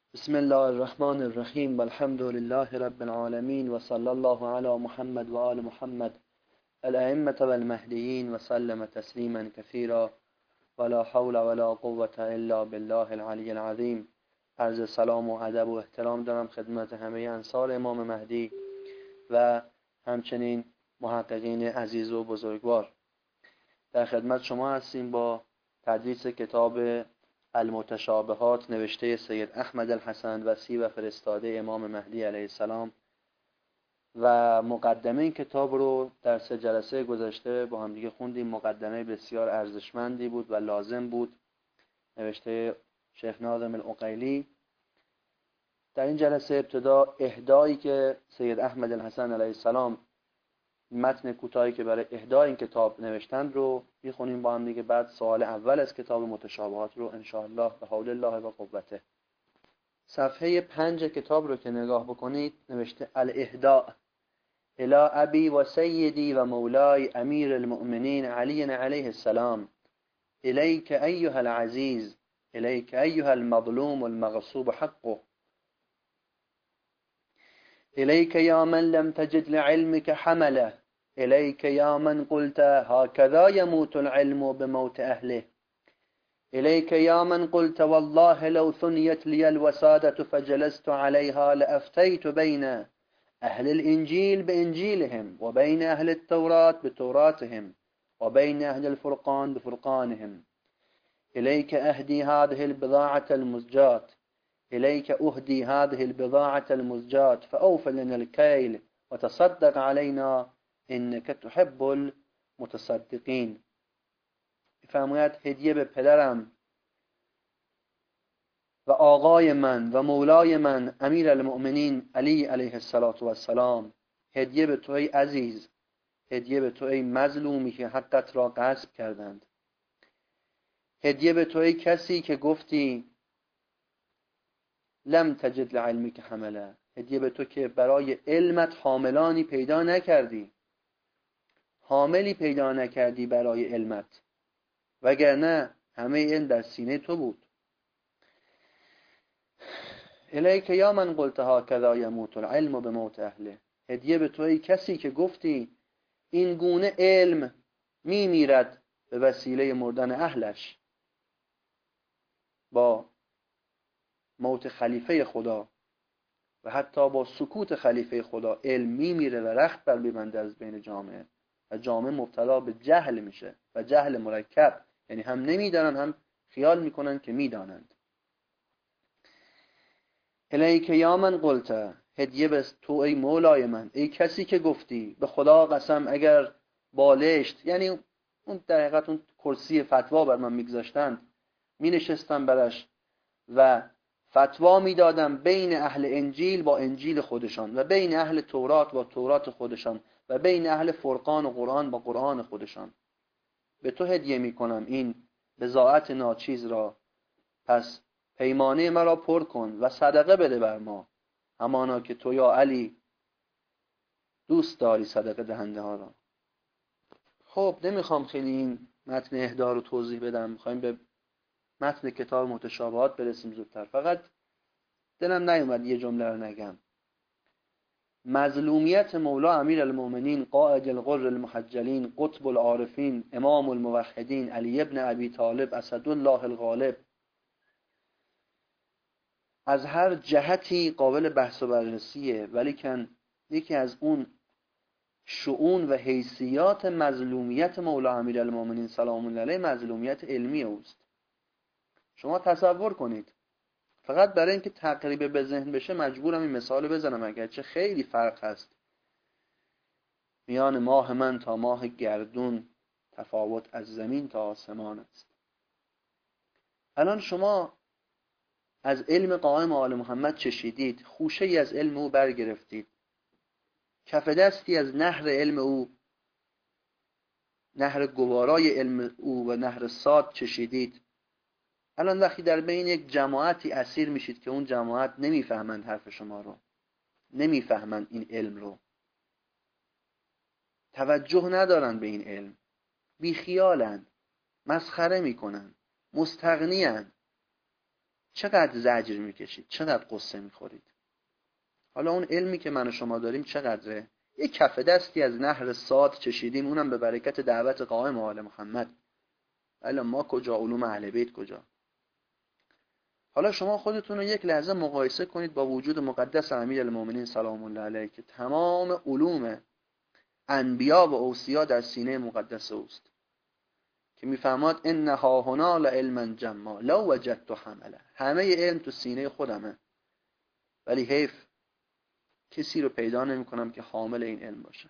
بسم الله الرحمن الرحیم و الحمد لله رب العالمین و صلی الله علی محمد و آل محمد الائمة و المهدیین و سلم تسلیما کثیرا ولا حول ولا قوة الا بالله العلی العظیم. عرض سلام و ادب و احترام دارم خدمت همه انصار امام مهدی و همچنین محققین عزیز و بزرگوار. در خدمت شما هستیم با تدریس کتاب المتشابهات نوشته سید احمد الحسن وصی و فرستاده امام مهدی علیه السلام و مقدمه این کتاب رو در 3 جلسه گذشته با هم دیگه خوندیم. مقدمه بسیار ارزشمندی بود و لازم بود، نوشته شیخ ناظم العقیلی. در این جلسه ابتدا اهدایی که سید احمد الحسن علیه السلام متن کوتاهی که برای اهدای این کتاب نوشتند رو میخونیم با هم دیگه. بعد سوال اول از کتاب متشابهات رو ان شاء الله به حول الله و قوته. صفحه 5 کتاب رو که نگاه بکنید نوشته الاهداء الی ابی و سیدی و مولای امیر المؤمنین علی علیه السلام، الیک ایها العزیز، الیک ایها المظلوم المغصوب حقه، الیک یا من لم تجد لعلمك حمله، إليك يا من قلت هكذا يموت العلم بموت أهله، إليك يا من قلت والله لو ثنيت لي الوسادة فجلست عليها لأفتيت بين أهل الإنجيل بإنجيلهم وبين أهل التوراة بتوراتهم وبين أهل الفرقان بفرقانهم، إليك أهدي هذه البضاعة المزجات، إليك أهدي هذه البضاعة المزجات فأوفل لنا الكيل وتصدق علينا انک تحب المتصدقین. فرماید هدیه به پدرم و آقای من و مولای من امیر المؤمنین علی علیه السلام، هدیه به تو ای عزیز، هدیه به تو ای مظلومی که حقت را غصب کردند، هدیه به تو ای کسی که گفتی لم تجد لعلمک حمله، هدیه به تو که برای علمت حاملانی پیدا نکردی، حاملی پیدا نکردی برای علمت، وگرنه همه علم در سینه تو بود. الیک یا من قلت هکذا یموت العلم بموت اهله، هدیه به توی کسی که گفتی این گونه علم میمیرد به وسیله مردن اهلش، با موت خلیفه خدا و حتی با سکوت خلیفه خدا علم میمیره و رخت بر میبنده از بین جامعه و جامعه مبتلا به جهل میشه و جهل مرکب، یعنی هم نمیدانن هم خیال میکنن که میدانند. الیک یا من قلت، هدیه به تو ای مولای من، ای کسی که گفتی به خدا قسم اگر بالشت، یعنی اون در حقیقت اون کرسی فتوا بر من میگذاشتند می نشستم برش و فتوا میدادم بین اهل انجیل با انجیل خودشان و بین اهل تورات با تورات خودشان و بین اهل فرقان و قرآن با قرآن خودشان. به تو هدیه میکنم این بضاعت ناچیز را، پس پیمانه مرا پر کن و صدقه بده بر ما، همانا که تو یا علی دوست داری صدقه دهنده ها را. خب نمیخوام خیلی این متن اهدا رو توضیح بدم، میخوایم به متن کتاب متشابهات برسیم زودتر. فقط دلم نیومد یه جمله رو نگم. مظلومیت مولا امیر المؤمنین قائد الغر المحجلین قطب العارفین امام الموحدین علی ابن ابی طالب اسدالله الغالب از هر جهتی قابل بحث و بررسیه، ولیکن یکی از اون شؤون و حیثیات مظلومیت مولا امیر المؤمنین سلام الله علیه مظلومیت علمی اوست. شما تصور کنید، فقط برای اینکه تقریبا به ذهن بشه مجبورم این مثال بزنم، اگرچه خیلی فرق هست میان ماه من تا ماه گردون، تفاوت از زمین تا آسمان است. الان شما از علم قائم آل محمد چشیدید، خوشه ای از علم او برگرفتید، کف دستی از نهر علم او، نهر گوارای علم او و نهر ساد چشیدید. الان وقتی در بین یک جماعتی اسیر میشید که اون جماعت نمیفهمند حرف شما رو، نمیفهمند این علم رو، توجه ندارن به این علم، بیخیالن، مسخره میکنن، مستغنیان، چقدر زجر میکشید، چقدر قصه میخورید. حالا اون علمی که من و شما داریم چقدره؟ یک کف دستی از نهر سات چشیدیم، اونم به برکت دعوت قائم آل محمد. الا ما کجا، علوم اهل بیت کجا؟ حالا شما خودتون رو یک لحظه مقایسه کنید با وجود مقدس امیرالمومنین سلام الله علیه که تمام علوم انبیا و اوصیا در سینه مقدس اوست، که میفهماد انها هنا لعلما جما لو وجدت حمله. همه علم تو سینه خودمه، ولی حیف کسی رو پیدا نمی‌کنم که حامل این علم باشه.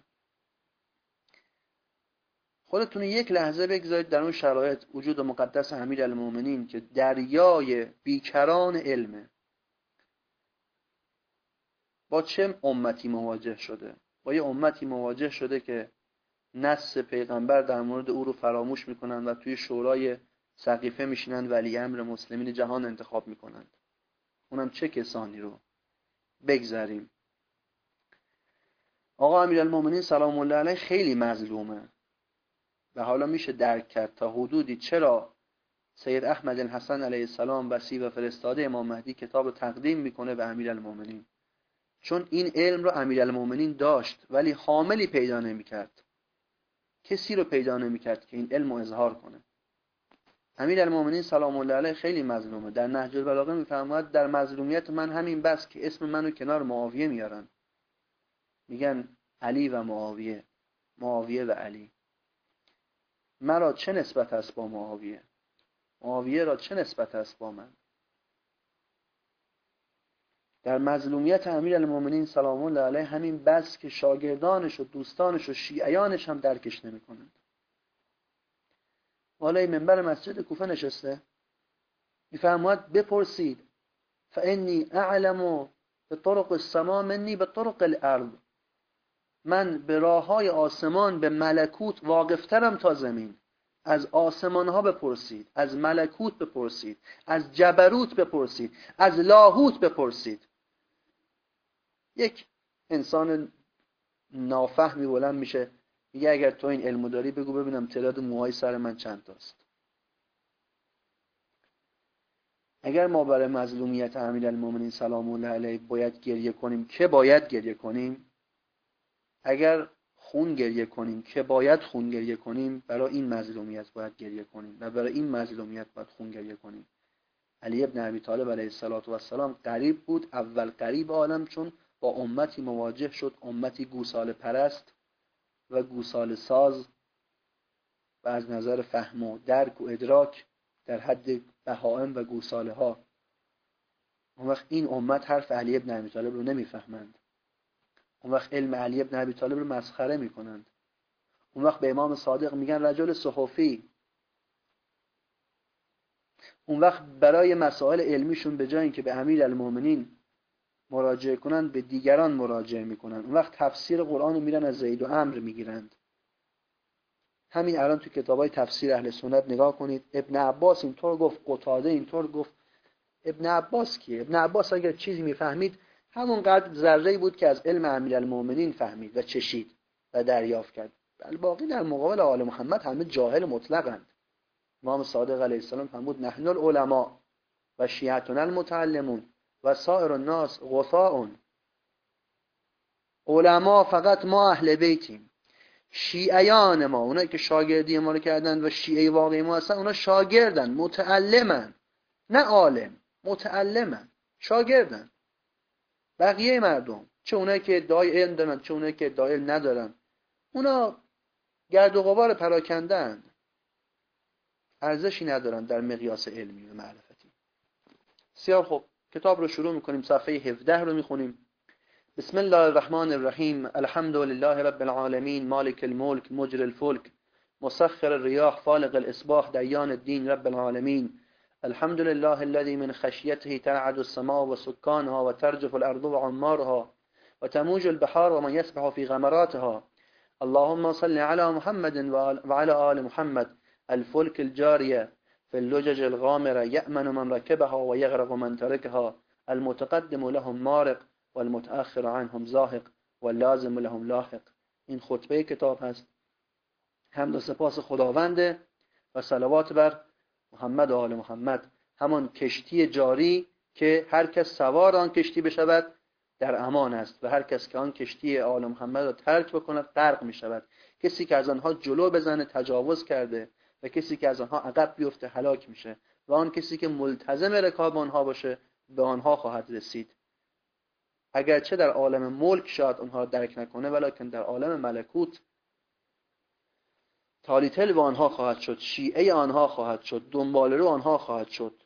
خودتون یک لحظه بگذارید در اون شرایط وجود مقدس امیرالمومنین که دریای بیکران علمه با چه امتی مواجه شده؟ با یه امتی مواجه شده که نص پیغمبر در مورد او رو فراموش میکنند و توی شورای سقیفه میشینند ولی امر مسلمین جهان انتخاب میکنند. اونم چه کسانی رو؟ بگذاریم. آقا امیرالمومنین سلام الله علیه خیلی مظلومه و حالا میشه درک کرد تا حدودی چرا سید احمد الحسن علیه السلام وصی و فرستاده امام مهدی کتاب رو تقدیم میکنه به امیرالمومنین. چون این علم رو امیرالمومنین داشت ولی حاملی پیدا نمیکرد، کسی رو پیدا نمیکرد که این علم رو اظهار کنه. امیرالمومنین سلام الله علیه خیلی مظلومه. در نهج البلاغه میفرماید در مظلومیت من همین بس که اسم منو کنار معاویه میارن، میگن علی و معاویه، معاویه و علی. مرا چه نسبت است با معاویه؟ معاویه را چه نسبت است با من؟ در مظلومیت امیرالمومنین سلام الله علیه همین بس که شاگردانش و دوستانش و شیعیانش هم درکش نمی‌کنند. بالای منبر مسجد کوفه نشسته میفرماید بپرسید فانی اعلم بطرق السما منی بطرق الارض. من به راههای آسمان به ملکوت واقفترم تا زمین. از آسمان ها بپرسید، از ملکوت بپرسید، از جبروت بپرسید، از لاهوت بپرسید. یک انسان نافهمی بلند میشه میگه اگر تو این علمو داری بگو ببینم تعداد موهای سر من چند تاست. اگر ما برای مظلومیت امیرالمومنین سلام الله علیه باید گریه کنیم که باید گریه کنیم، اگر خون گریه کنیم که باید خون گریه کنیم، برای این مظلومیت باید گریه کنیم و برای این مظلومیت باید خون گریه کنیم. علی ابن ابی طالب علیه السلام قریب بود، اول قریب عالم، چون با امتی مواجه شد، امتی گوساله پرست و گوساله ساز و از نظر فهم و درک و ادراک در حد بهائم و گوساله ها. اون وقت این امت حرف علی ابن ابی طالب رو نمیفهمند. اون وقت علم علی ابن ابی طالب رو مسخره میکنند. اون وقت به امام صادق میگن رجل صحفی. اون وقت برای مسائل علمیشون به جای اینکه به امیرالمومنین مراجعه کنند به دیگران مراجعه میکنند. اون وقت تفسیر قرآن رو میرن از زید و عمرو میگیرند. همین الان تو کتابای تفسیر اهل سنت نگاه کنید، ابن عباس اینطور گفت، قتاده اینطور گفت. ابن عباس کیه؟ ابن عباس اگر چیزی میفهمید همونقدر ذره‌ای بود که از علم امیرالمومنین فهمید و چشید و دریافت کرد. الباقی در مقابل آل محمد همه جاهل مطلقند. امام صادق علیه السلام فرمود نحن العلماء و شیعتنا المتعلمون و سایر الناس غثاء. علما فقط ما اهل بیتیم. شیعیان ما، اونایی که شاگردی ما رو کردن و شیعه واقعی ما هستن، اونا شاگردن، متعلمن، نه عالم، متعلمن، شاگردن. بقیه مردم، چه اونایی که ادعای علم دارن چه اونایی که ادعای علم ندارن، اونا گرد و غبار پراکنده‌اند، ارزشی ندارن در مقیاس علمی و معرفتی. بسیار خوب، کتاب رو شروع میکنیم. صفحه 17 رو میخونیم. بسم الله الرحمن الرحیم. الحمد لله رب العالمین مالک الملک مجری الفلک مسخر الرياح فالق الاصباح دیان الدین رب العالمین. الحمد لله الذي من خشيته ترعد السماء وسكانها وترجف الأرض وعمارها وتموج البحار ومن يسبح في غمراتها. اللهم صل على محمد وعلى آل محمد. الفلك الجارية في اللجج الغامرة يأمن من ركبها ويغرق من تركها. المتقدم لهم مارق والمتأخر عنهم زاهق واللازم لهم لاحق. این خطبه کتاب هست. حمد و سپاس خداونده و صلوات بر محمد و آل محمد، همان کشتی جاری که هر کس سوار آن کشتی بشود در امان است و هر کس که آن کشتی آل محمد را ترک بکند غرق می شود. کسی که از آنها جلو بزنه تجاوز کرده و کسی که از آنها عقب بیفته هلاک میشه و آن کسی که ملتزم رکاب آنها باشه به آنها خواهد رسید. اگرچه در عالم ملک شاید آنها را درک نکنه، ولکن در عالم ملکوت تالیتل به آنها خواهد شد، شیعه آنها خواهد شد، دنبالرو آنها خواهد شد،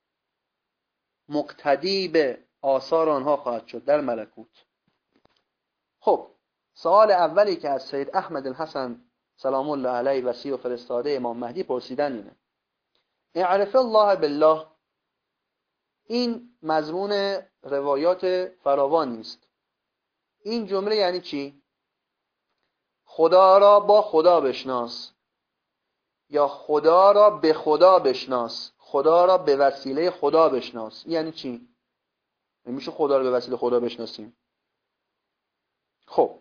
مقتدی به آثار آنها خواهد شد در ملکوت. خب سوال اولی که از سید احمد الحسن سلام الله علیه وصی و فرستاده امام مهدی پرسیدن اینه: اعرف الله بالله. این مضمون روایات فراوانی است. این جمله یعنی چی؟ خدا را با خدا بشناس، یا خدا را به خدا بشناس، خدا را به وسیله خدا بشناس. یعنی چی؟ میشه خدا را به وسیله خدا بشناسیم؟ خب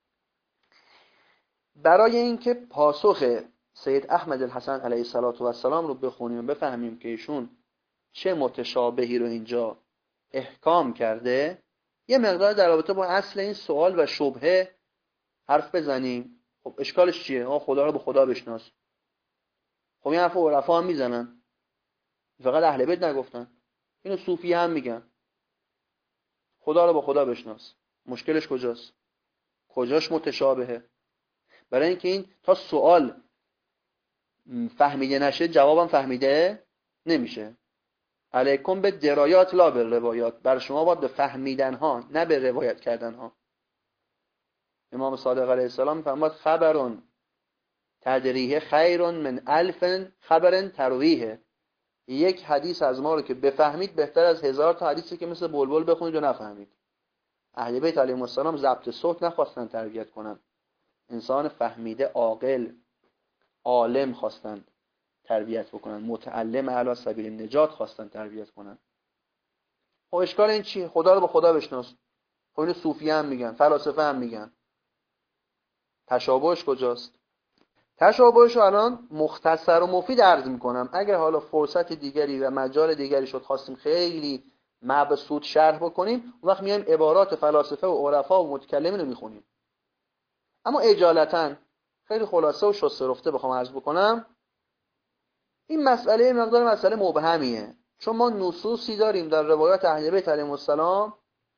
برای اینکه پاسخ سید احمد الحسن علیه السلام رو بخونیم و بفهمیم که ایشون چه متشابهی رو اینجا احکام کرده، یه مقدار در رابطه با اصل این سوال و شبهه حرف بزنیم. خب اشکالش چیه؟ خدا رو به خدا بشناس. خب این حرف عرفا هم میزنن، فقط اهل بیت نگفتن، اینو صوفی هم میگن. خدا رو به خدا بشناس، مشکلش کجاست؟ کجاش متشابهه؟ برای اینکه این تا سوال فهمیده نشه جوابم فهمیده نمیشه. علیکم به درایات لا به روایات. بر شما باید به فهمیدن ها نه به روایت کردن ها. امام صادق علیه السلام میفرماد خبرون تدریه خیرون من الف خبر ترویه. یک حدیث از ما رو که بفهمید بهتر از 1000 تا حدیثی که مثل بلبل بخونید و نفهمید. اهل بیت علیهم السلام ضبط صوت نخواستن تربیت کنن، انسان فهمیده عاقل عالم خواستن تربیت بکنن، متعلم علی سبیل النجات خواستن تربیت کنن. خب اشکال این چیه؟ خدا رو به خدا بشناس. خب اینو صوفی هم میگن، فلاسفه هم میگن. تشابهش کجاست؟ تشابهش رو الان مختصر و مفید عرض میکنم. اگر حالا فرصت دیگری و مجال دیگری شد خواستیم خیلی مبسوط شرح بکنیم، اون وقت میایم عبارات فلاسفه و عرفا و متکلمین رو میخونیم. اما اجالتا خیلی خلاصه و شسته رفته بخوام عرض بکنم، این مسئله مقدار مسئله مبهمیه، چون ما نصوصی داریم در روایات اهل بیت علیهم السلام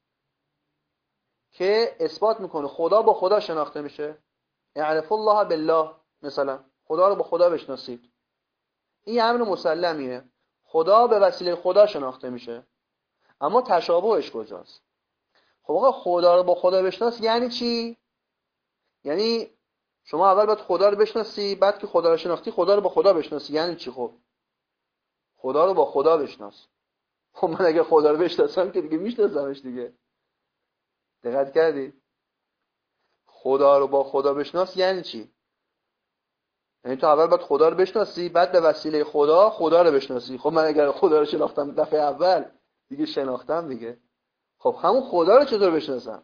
که اثبات میکنه خدا با خدا شناخته میشه. اعرف الله بالله، مثلا خدا رو با خدا بشناسید. این امر مسلمیه، خدا به وسیله خدا شناخته میشه. اما تشابهش کجاست؟ خب آقا خدا رو با خدا بشناس یعنی چی؟ یعنی شما اول باید خدا رو بشناسی، بعد که خدا رو شناختی خدا رو با خدا بشناسی. یعنی چی؟ خب خدا رو با خدا بشناس. خب من اگه خدا رو بشناسم که دیگه میشناسمش دیگه. دقت کردی؟ خدا رو با خدا بشناس یعنی چی؟ یعنی تو اول باید خدا رو بشناسی، بعد به وسیله خدا رو بشناسی. خب من اگر خدا رو شناختم دفعه اول دیگه شناختم دیگه. خب همون خدا رو چطور بشناسم؟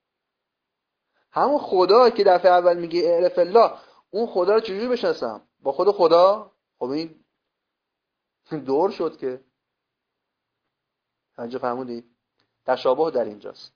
همون خدا که دفعه اول میگه اعرف الله، اون خدا رو چجوری بشناسم؟ با خود خدا؟ خب این دور شد که. اینجا فهمودی؟ تشابه در اینجاست.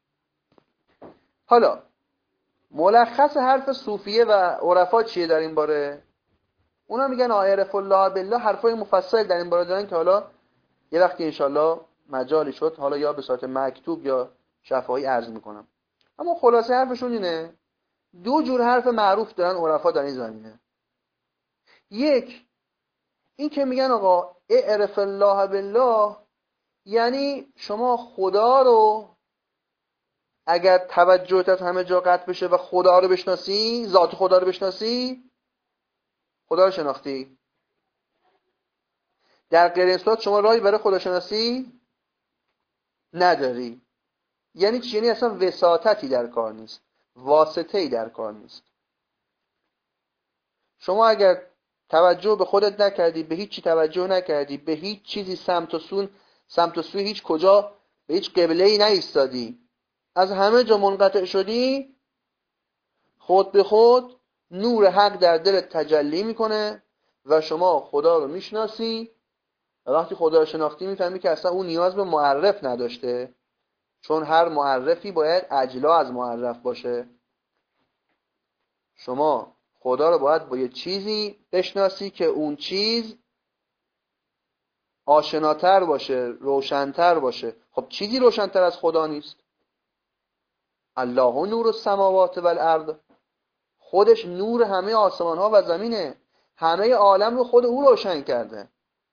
حالا ملخص حرف صوفیه و عرفا چیه در این باره؟ اونا میگن اعرف الله بالله، حرفای مفصل در این باره دارن که حالا یه وقتی انشالله مجالی شد حالا یا به صورت مکتوب یا شفاهی عرض میکنم. اما خلاصه حرفشون اینه، دو جور حرف معروف دارن عرفا در این زمینه. یک، این که میگن آقا اعرف الله بالله، یعنی شما خدا رو اگر توجهت از همه جا قطع بشه و خدا رو بشناسی، ذات خدا رو بشناسی، خدا رو شناختی. در غیر این صورت شما راهی برای خداشناسی نداری. یعنی چی؟ یعنی اصلا وساطتی در کار نیست، واسطه‌ای در کار نیست. شما اگر توجه به خودت نکردی، به هیچ چی توجه نکردی، به هیچ چیزی سمت و سوی هیچ کجا به هیچ قبله‌ای نایستادی، از همه جا منقطع شدی، خود به خود نور حق در دلت تجلی میکنه و شما خدا رو میشناسی و وقتی خدا رو شناختی میفهمی که اصلا اون نیاز به معرف نداشته، چون هر معرفی باید اجلا از معرف باشه. شما خدا رو باید با یه چیزی بشناسی که اون چیز آشناتر باشه، روشنتر باشه. خب چیزی روشنتر از خدا نیست. الله نور السماوات والارض، خودش نور همه آسمان ها و زمینه، همه عالم رو خود او روشن کرده.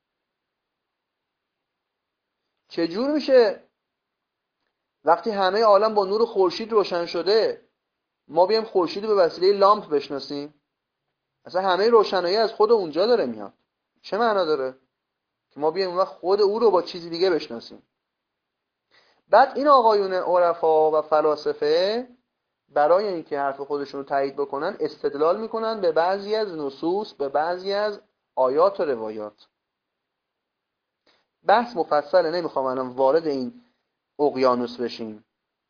چجور میشه وقتی همه عالم با نور خورشید روشن شده ما بیایم خورشید رو به وسیله لامپ بشناسیم؟ اصلا همه روشنایی از خود اونجا داره میاد. چه معنا داره که ما بیایم اون خود او رو با چیزی دیگه بشناسیم؟ بعد این آقایون عرفا و فلاسفه برای اینکه حرف خودشون رو تایید بکنن استدلال میکنن به بعضی از نصوص، به بعضی از آیات و روایات. بحث مفصله، نمیخوام الان وارد این اقیانوس بشیم.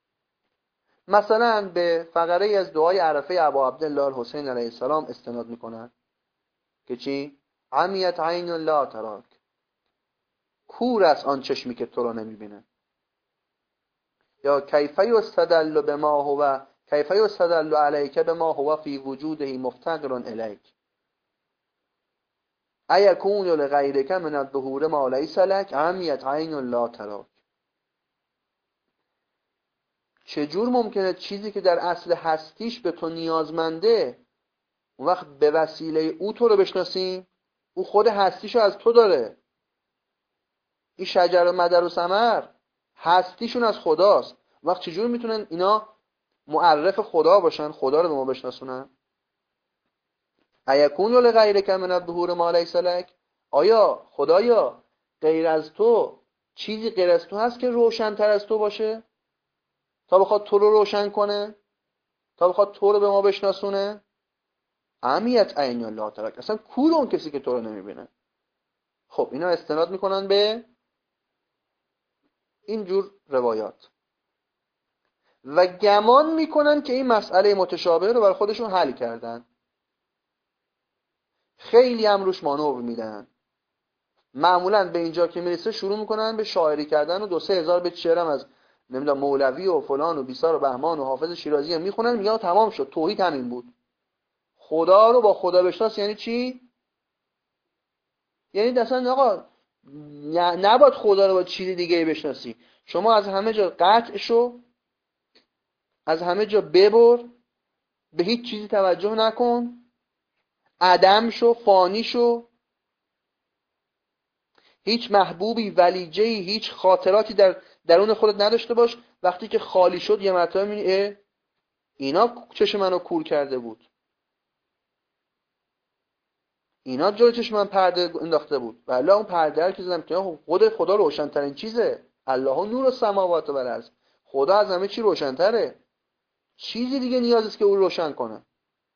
مثلا به فقره از دعای عرفه ابا عبدالله الحسین علیه السلام استناد میکنن که چی؟ عمیت عین لا تراک، کور است آن چشمی که تو را نمیبینه. یا کیف یستدل بما هو کیف یستدل علیک بما هو فی وجوده مفتقر الیک ایکون لغیرک من الظهور ما لیس لک عمیت عین لا تراک. چجور ممکنه چیزی که در اصل هستیش به تو نیازمنده اون وقت به وسیله او تو رو بشناسیم؟ او خود هستیشو از تو داره. این شجر و مدر و ثمر هستیشون از خداست. وقت چجور میتونن اینا معرف خدا باشن، خدا رو به ما بشناسونن؟ ایکون لغیرک من الظهور ما لیس لک، آیا خدایا غیر از تو چیزی غیر از تو هست که روشن‌تر از تو باشه تا بخواد تو رو روشن کنه، تا بخواد تو رو به ما بشناسونه؟ عمیت عین الله ترک، اصلا کور اون کسی که تو رو نمیبینه. خب اینا استناد میکنن به اینجور روایات و گمان میکنن که این مسئله متشابه رو برای خودشون حل کردن. خیلی هم روش مانور میدن. معمولا به اینجا که میرسه شروع میکنن به شاعری کردن و 2-3 هزار بیت شعرم از نمیدونم مولوی و فلان و بیسار و بهمان و حافظ شیرازی هم میخونن، میگن تمام شد، توحید همین بود. خدا رو با خدا بشناس یعنی چی؟ یعنی اصلا آقا نباید خدا رو با چیز دیگه بشناسی. شما از همه جا قطع شو، از همه جا ببر، به هیچ چیزی توجه نکن، عدم شو، فانی شو، هیچ محبوبی، ولیجهی، هیچ خاطراتی در درون خودت نداشته باش. وقتی که خالی شد یه مرتبه میبینی اینا چشم منو کور کرده بود، اینا جلوی چشم من پرده انداخته بود. بله اون پرده رو که زدم که خود خدا روشن‌ترین چیزه. الله نور السماوات و الارض، خدا از همه چی روشن‌تره. چیزی دیگه نیاز است که او روشن کنه.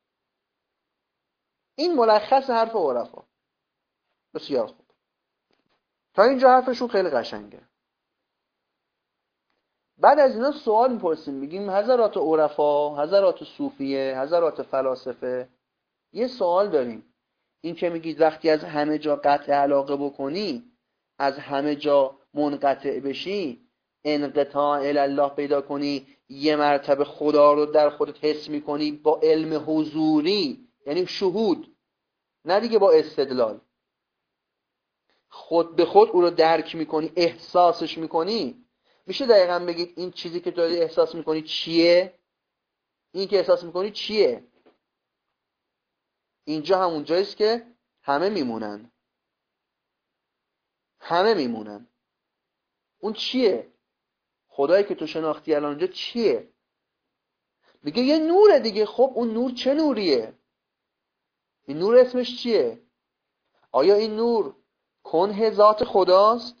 این ملخص حرف عرفا. بسیار خوب. تا اینجا حرفشون خیلی قشنگه. بعد از اینا سوال میپرسیم، میگیم حضرات عرفا، حضرات صوفیه، حضرات فلاسفه، یه سوال داریم. این که میگید وقتی از همه جا قطع علاقه بکنی، از همه جا منقطع بشی، انقطاع الله پیدا کنی، یه مرتبه خدا رو در خودت حس میکنی با علم حضوری، یعنی شهود، نه دیگه با استدلال، خود به خود او رو درک میکنی، احساسش میکنی. میشه دقیقا بگید این چیزی که داری احساس میکنی چیه؟ این که احساس میکنی چیه؟ اینجا همون جاییست که همه میمونن. همه میمونن. اون چیه؟ خدایی که تو شناختی الان اونجا چیه؟ میگه یه نوره دیگه. خب اون نور چه نوریه؟ این نور اسمش چیه؟ آیا این نور کنه ذات خداست؟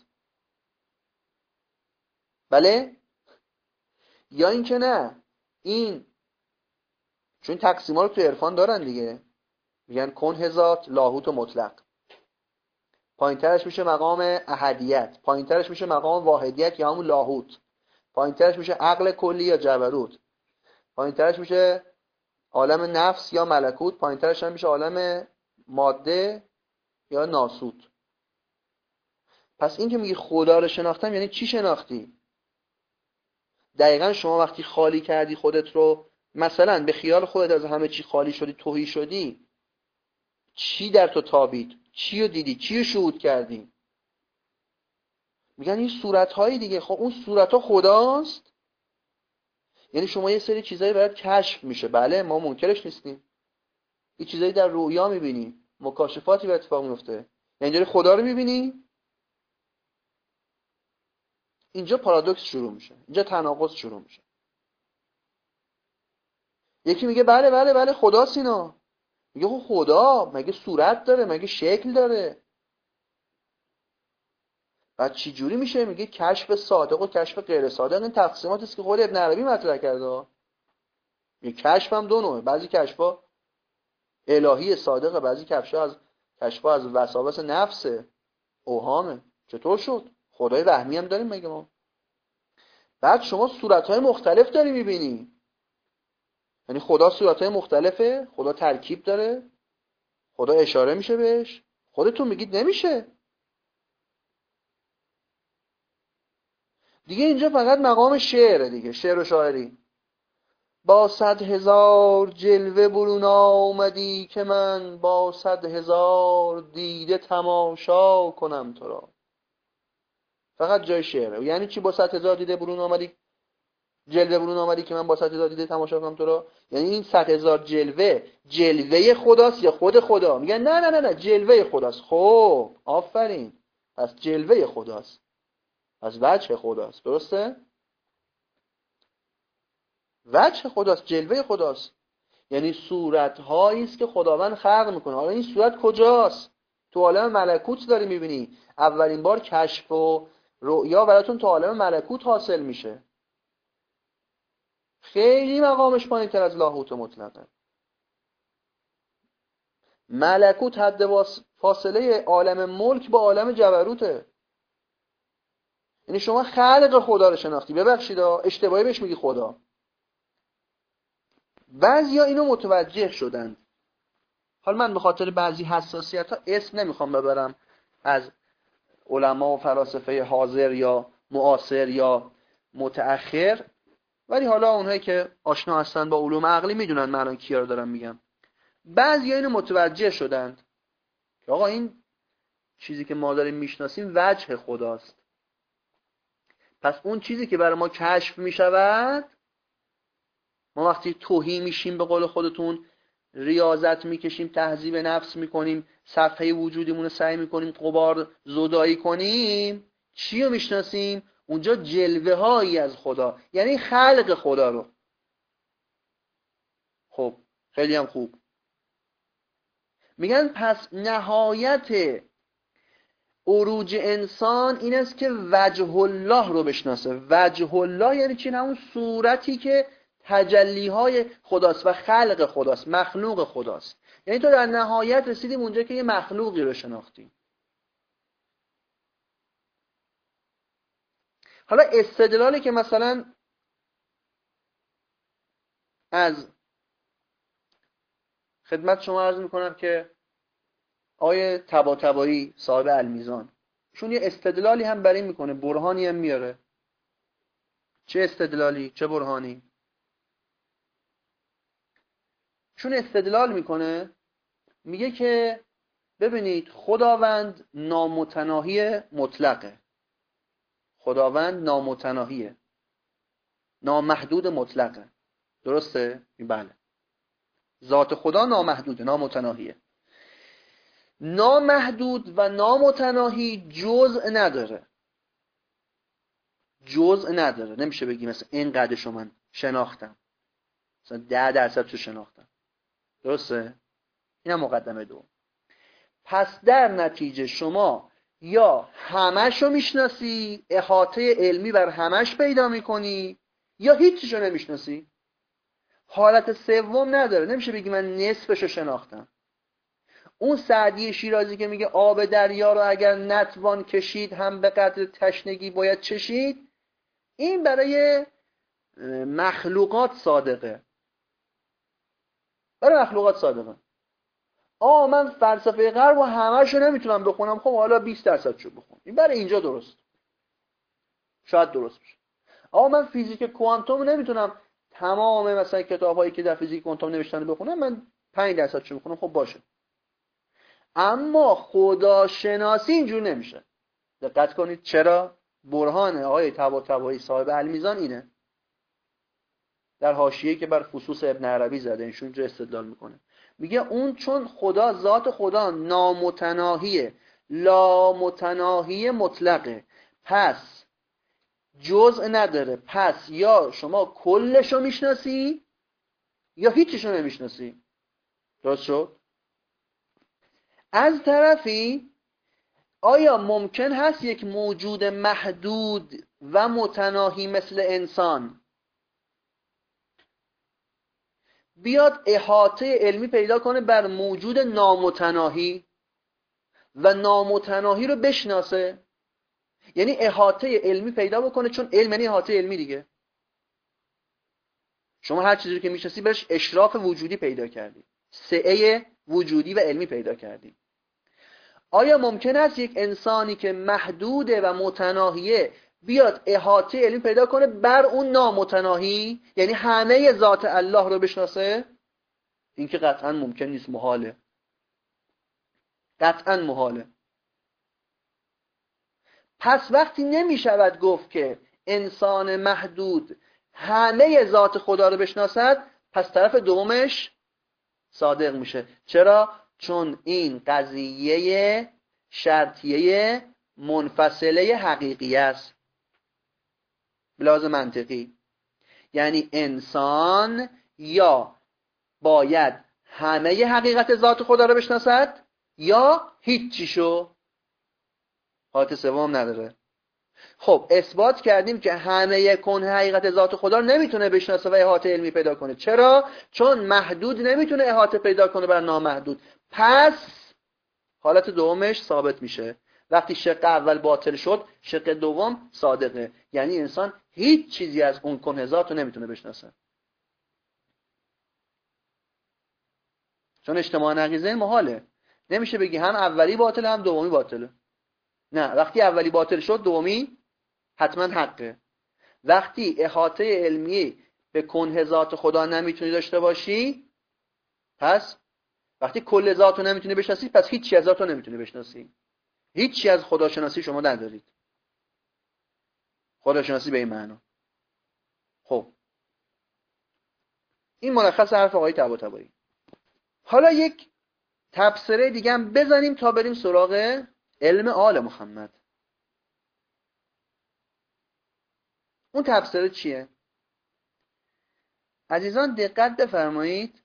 بله؟ یا این که نه، این چون تقسیما رو تو عرفان دارن دیگه، میگن کنه ذات، لاهوت و مطلق. پایینترش میشه مقام احدیت، پایینترش میشه مقام واحدیت یا همون لاهوت، پایینترش میشه عقل کلی یا جبروت، پایینترش میشه عالم نفس یا ملکوت، پایینترش هم میشه عالم ماده یا ناسوت. پس این که میگی خدا رو شناختم یعنی چی شناختی؟ دقیقا شما وقتی خالی کردی خودت رو، مثلا به خیال خودت از همه چی خالی شدی، تهی شدی، چی در تو تابید؟ چی رو دیدی؟ چی رو شهود کردی؟ میگن این صورت‌های دیگه. خب اون صورت‌ها خداست؟ یعنی شما یه سری چیزایی برات کشف میشه، بله ما منکرش نیستیم، یه چیزایی در رؤیا میبینی، مکاشفاتی به اتفاق میفته، یعنی داری خدا رو میبینی. اینجا پارادوکس شروع میشه، اینجا تناقض شروع میشه. یکی میگه بله بله بله خداست اینا. میگه خب خدا مگه صورت داره؟ مگه شکل داره؟ بعد چی جوری میشه؟ میگه کشف صادق و کشف غیر صادق. این تقسیماتی است که خود ابن عربی مطرح کرده. یه کشف هم دو نوعه، بعضی کشفا الهی صادقه، بعضی کشفا از وساوس نفس اوهامه. چطور شد؟ خدای وهمی هم داریم مگه ما؟ بعد شما صورت‌های مختلف داری میبینی، یعنی خدا صورت‌های مختلفه، خدا ترکیب داره، خدا اشاره میشه بهش، خودتون میگید نمیشه. دیگه اینجا فقط مقام شعره دیگه، شعر و شاعری. با 100,000 جلوه برون آمدی که من با 100,000 دیده تماشا کنم تو را. فقط جای شعره. یعنی چی با 100,000 دیده برون آمدی، جلوه برون آمدی که من با 100,000 دیده تماشا کنم تو را؟ یعنی این 100,000 جلوه خداست یا خود خدا؟ میگن نه نه نه نه، جلوه خداست. خب آفرین، پس جلوه خداست، پس وجه خداست. درسته؟ وجه خداست، جلوه خداست. یعنی صورت‌هایی است که خداوند خلق میکنه. حالا این صورت کجاست؟ تو عالم ملکوت داری میبینی. اولین بار کشف و رؤیا براتون تو عالم ملکوت حاصل میشه. خیلی مقامش پایین‌تر از لاهوت مطلقه. ملکوت حد فاصله عالم ملک با عالم جبروته. یعنی شما خالق خدا رو شناختی. ببخشید اشتباهی بهش میگی خدا. بعضیا اینو متوجه شدن. حالا من به خاطر بعضی حساسیت‌ها اسم نمیخوام ببرم از علما و فلاسفه حاضر یا معاصر یا متأخر، ولی حالا اونهایی که آشنا هستن با علوم عقلی میدونن من الان کیا رو دارم میگم. بعضیا اینو متوجه شدند که آقا این چیزی که ما داریم میشناسیم وجه خداست. پس اون چیزی که برای ما کشف میشود، ما وقتی توهی میشیم به قول خودتون، ریاضت میکشیم، تهذیب نفس میکنیم، صفحه وجودیمون رو سعی میکنیم غبار زدایی کنیم، چی رو میشناسیم؟ اونجا جلوه هایی از خدا، یعنی خلق خدا رو. خب خیلی هم خوب. میگن پس نهایت عروج انسان این است که وجه الله رو بشناسه. وجه الله یعنی چی؟ همون صورتی که تجلیهای خداست و خلق خداست، مخلوق خداست. یعنی تو در نهایت رسیدیم اونجا که یه مخلوقی رو شناختیم. حالا استدلالی که مثلا از خدمت شما عرض میکنم که آیه طباطبایی صاحب المیزان چون یه استدلالی هم بر این میکنه، برهانی هم میاره. چه استدلالی؟ چه برهانی؟ چون استدلال میکنه، میگه که ببینید خداوند نامتناهی مطلقه. خداوند نامتناهیه، نامحدود مطلقه. درسته؟ بله. ذات خدا نامحدوده، نامتناهیه. نامحدود و نامتناهی جزء نداره. جزء نداره. نمیشه بگی مثلا اینقدرشو من شناختم، مثلا 10% شو شناختم. درسته؟ این هم مقدمه دوم. پس در نتیجه شما یا همشو میشناسی، احاطه علمی بر همش پیدا میکنی، یا هیچیشو نمیشناسی. حالت سوم نداره. نمیشه بگی من نصفشو شناختم. اون سعدی شیرازی که میگه آب دریا رو اگر نتوان کشید هم به قدر تشنگی باید چشید، این برای مخلوقات صادقه. برای مخلوقات صادقه. من فلسفه غرب و همه‌شو نمیتونم بخونم، خب حالا 20% شو بخون. این برای اینجا درست، شاید درست باشه. من فیزیک کوانتوم نمیتونم تمام مثلا کتابایی که در فیزیک کوانتوم نوشتن رو بخونم، من 5% شو بخونم، خب باشه. اما خداشناسی اینجور نمیشه. دقت کنید چرا؟ برهان آقای طباطبایی صاحب المیزان اینه، در حاشیه‌ای که بر خصوص ابن عربی زده اینشون جو استدلال میکنه، میگه اون چون خدا، ذات خدا نامتناهیه، لامتناهی مطلقه، پس جزء نداره، پس یا شما کلشو میشناسی یا هیچیشو نمیشناسی. درست شد؟ از طرفی آیا ممکن هست یک موجود محدود و متناهی مثل انسان بیاد احاطه علمی پیدا کنه بر موجود نامتناهی و نامتناهی رو بشناسه؟ یعنی احاطه علمی پیدا بکنه، چون علم یعنی احاطه علمی دیگه. شما هر چیزی رو که میشناسی برش اشراف وجودی پیدا کردی، سعه وجودی و علمی پیدا کردی. آیا ممکن است یک انسانی که محدوده و متناهیه بیاد احاطه علمی پیدا کنه بر اون نامتناهی، یعنی همه ذات الله رو بشناسه؟ این که قطعا ممکن نیست، محاله، قطعا محاله. پس وقتی نمیشود گفت که انسان محدود همه ذات خدا رو بشناسد، پس طرف دومش صادق میشه. چرا؟ چون این قضیه شرطیه منفصله حقیقی است بلحاظ منطقی. یعنی انسان یا باید همه حقیقت ذات خدا رو بشناسد یا هیچیشو، حالت سوم نداره. خب اثبات کردیم که همه کنه حقیقت ذات خدا رو نمیتونه بشناسه و احاطه علمی پیدا کنه. چرا؟ چون محدود نمیتونه احاطه پیدا کنه بر نامحدود. پس حالت دومش ثابت میشه. وقتی شق اول باطل شد، شق دوم صادقه. یعنی انسان هیچ چیزی از اون کنه ذات رو نمیتونه بشناسه، چون اجتماع نقیضه محاله. نمیشه بگی هم اولی باطله هم دومی باطله. نه، وقتی اولی باطل شد دومی حتما حقه. وقتی احاطه علمی به کنه ذات خدا نمیتونی داشته باشی، پس وقتی کل ذات رو نمیتونی بشناسی، پس هیچ چیز از ذات رو نمیتونی بشناسی. هیچ چیز از خداشناسی شما ندارید. خداشناسی به این معنا. خب این ملخص حرف آقای طباطبایی. حالا یک تبصره دیگه هم بزنیم تا بریم سراغ علم آل محمد. اون تبصره چیه؟ عزیزان دقت بفرمایید.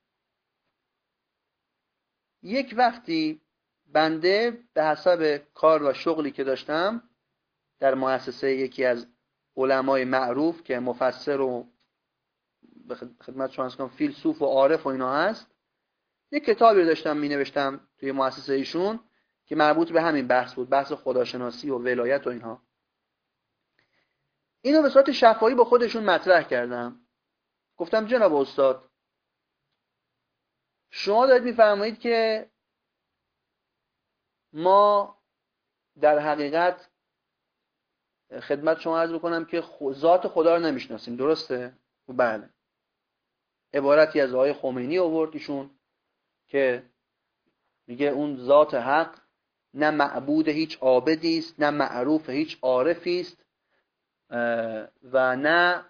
یک وقتی بنده به حسب کار و شغلی که داشتم در مؤسسه یکی از علمای معروف که مفسر و به خدمت شما عرض کنم فیلسوف و عارف و اینا هست، یک کتابی داشتم می نوشتم توی مؤسسه ایشون که مربوط به همین بحث بود، بحث خداشناسی و ولایت و اینها. اینو به صورت شفاهی با خودشون مطرح کردم. گفتم جناب استاد، شما دارید میفرمایید که ما در حقیقت خدمت شما عرض بکنم که ذات خدا رو نمیشناسیم، درسته؟ بله. عبارتی از آقای خمینی آورد ایشون که میگه اون ذات حق نه معبود هیچ عابدی است، نه معروف هیچ عارفی است و نه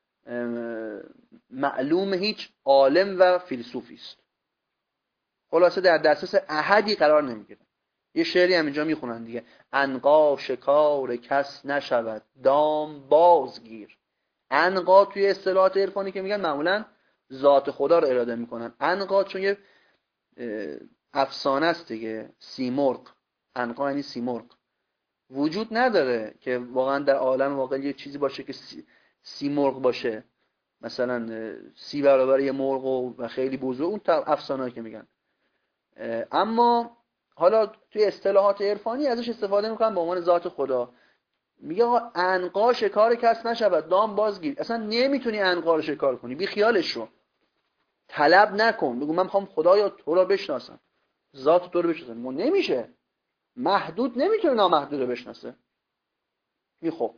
معلوم هیچ عالم و فیلسوفی است. خلاصه در دسترس احدی قرار نمیگیره. یه شعری هم اینجا میخونن دیگه: عنقا شکار کس نشود، دام بازگیر. عنقا توی اصطلاحات عرفانی که میگن معمولا ذات خدا رو اراده میکنن. عنقا چون یه افسانه است دیگه، سیمرغ. عنقا یعنی سیمرغ. وجود نداره که واقعا در عالم واقعا یه چیزی باشه که سیمرغ باشه، مثلا 30 برابر یه مرغ و خیلی بزرگ، اون افسانه‌ای که میگن. اما حالا توی اصطلاحات عرفانی ازش استفاده میکنن به عنوان ذات خدا. میگه عنقا شکار کس نشود، دام بازگیر. اصلا نمیتونی عنقا رو شکار کنی، بی خیالش رو. طلب نکن، بگو من میخوام خدایا تو رو بشناسم. ذات تو رو بشناسه. ما نمیشه، محدود نمیتونه نامحدود رو بشناسه. خب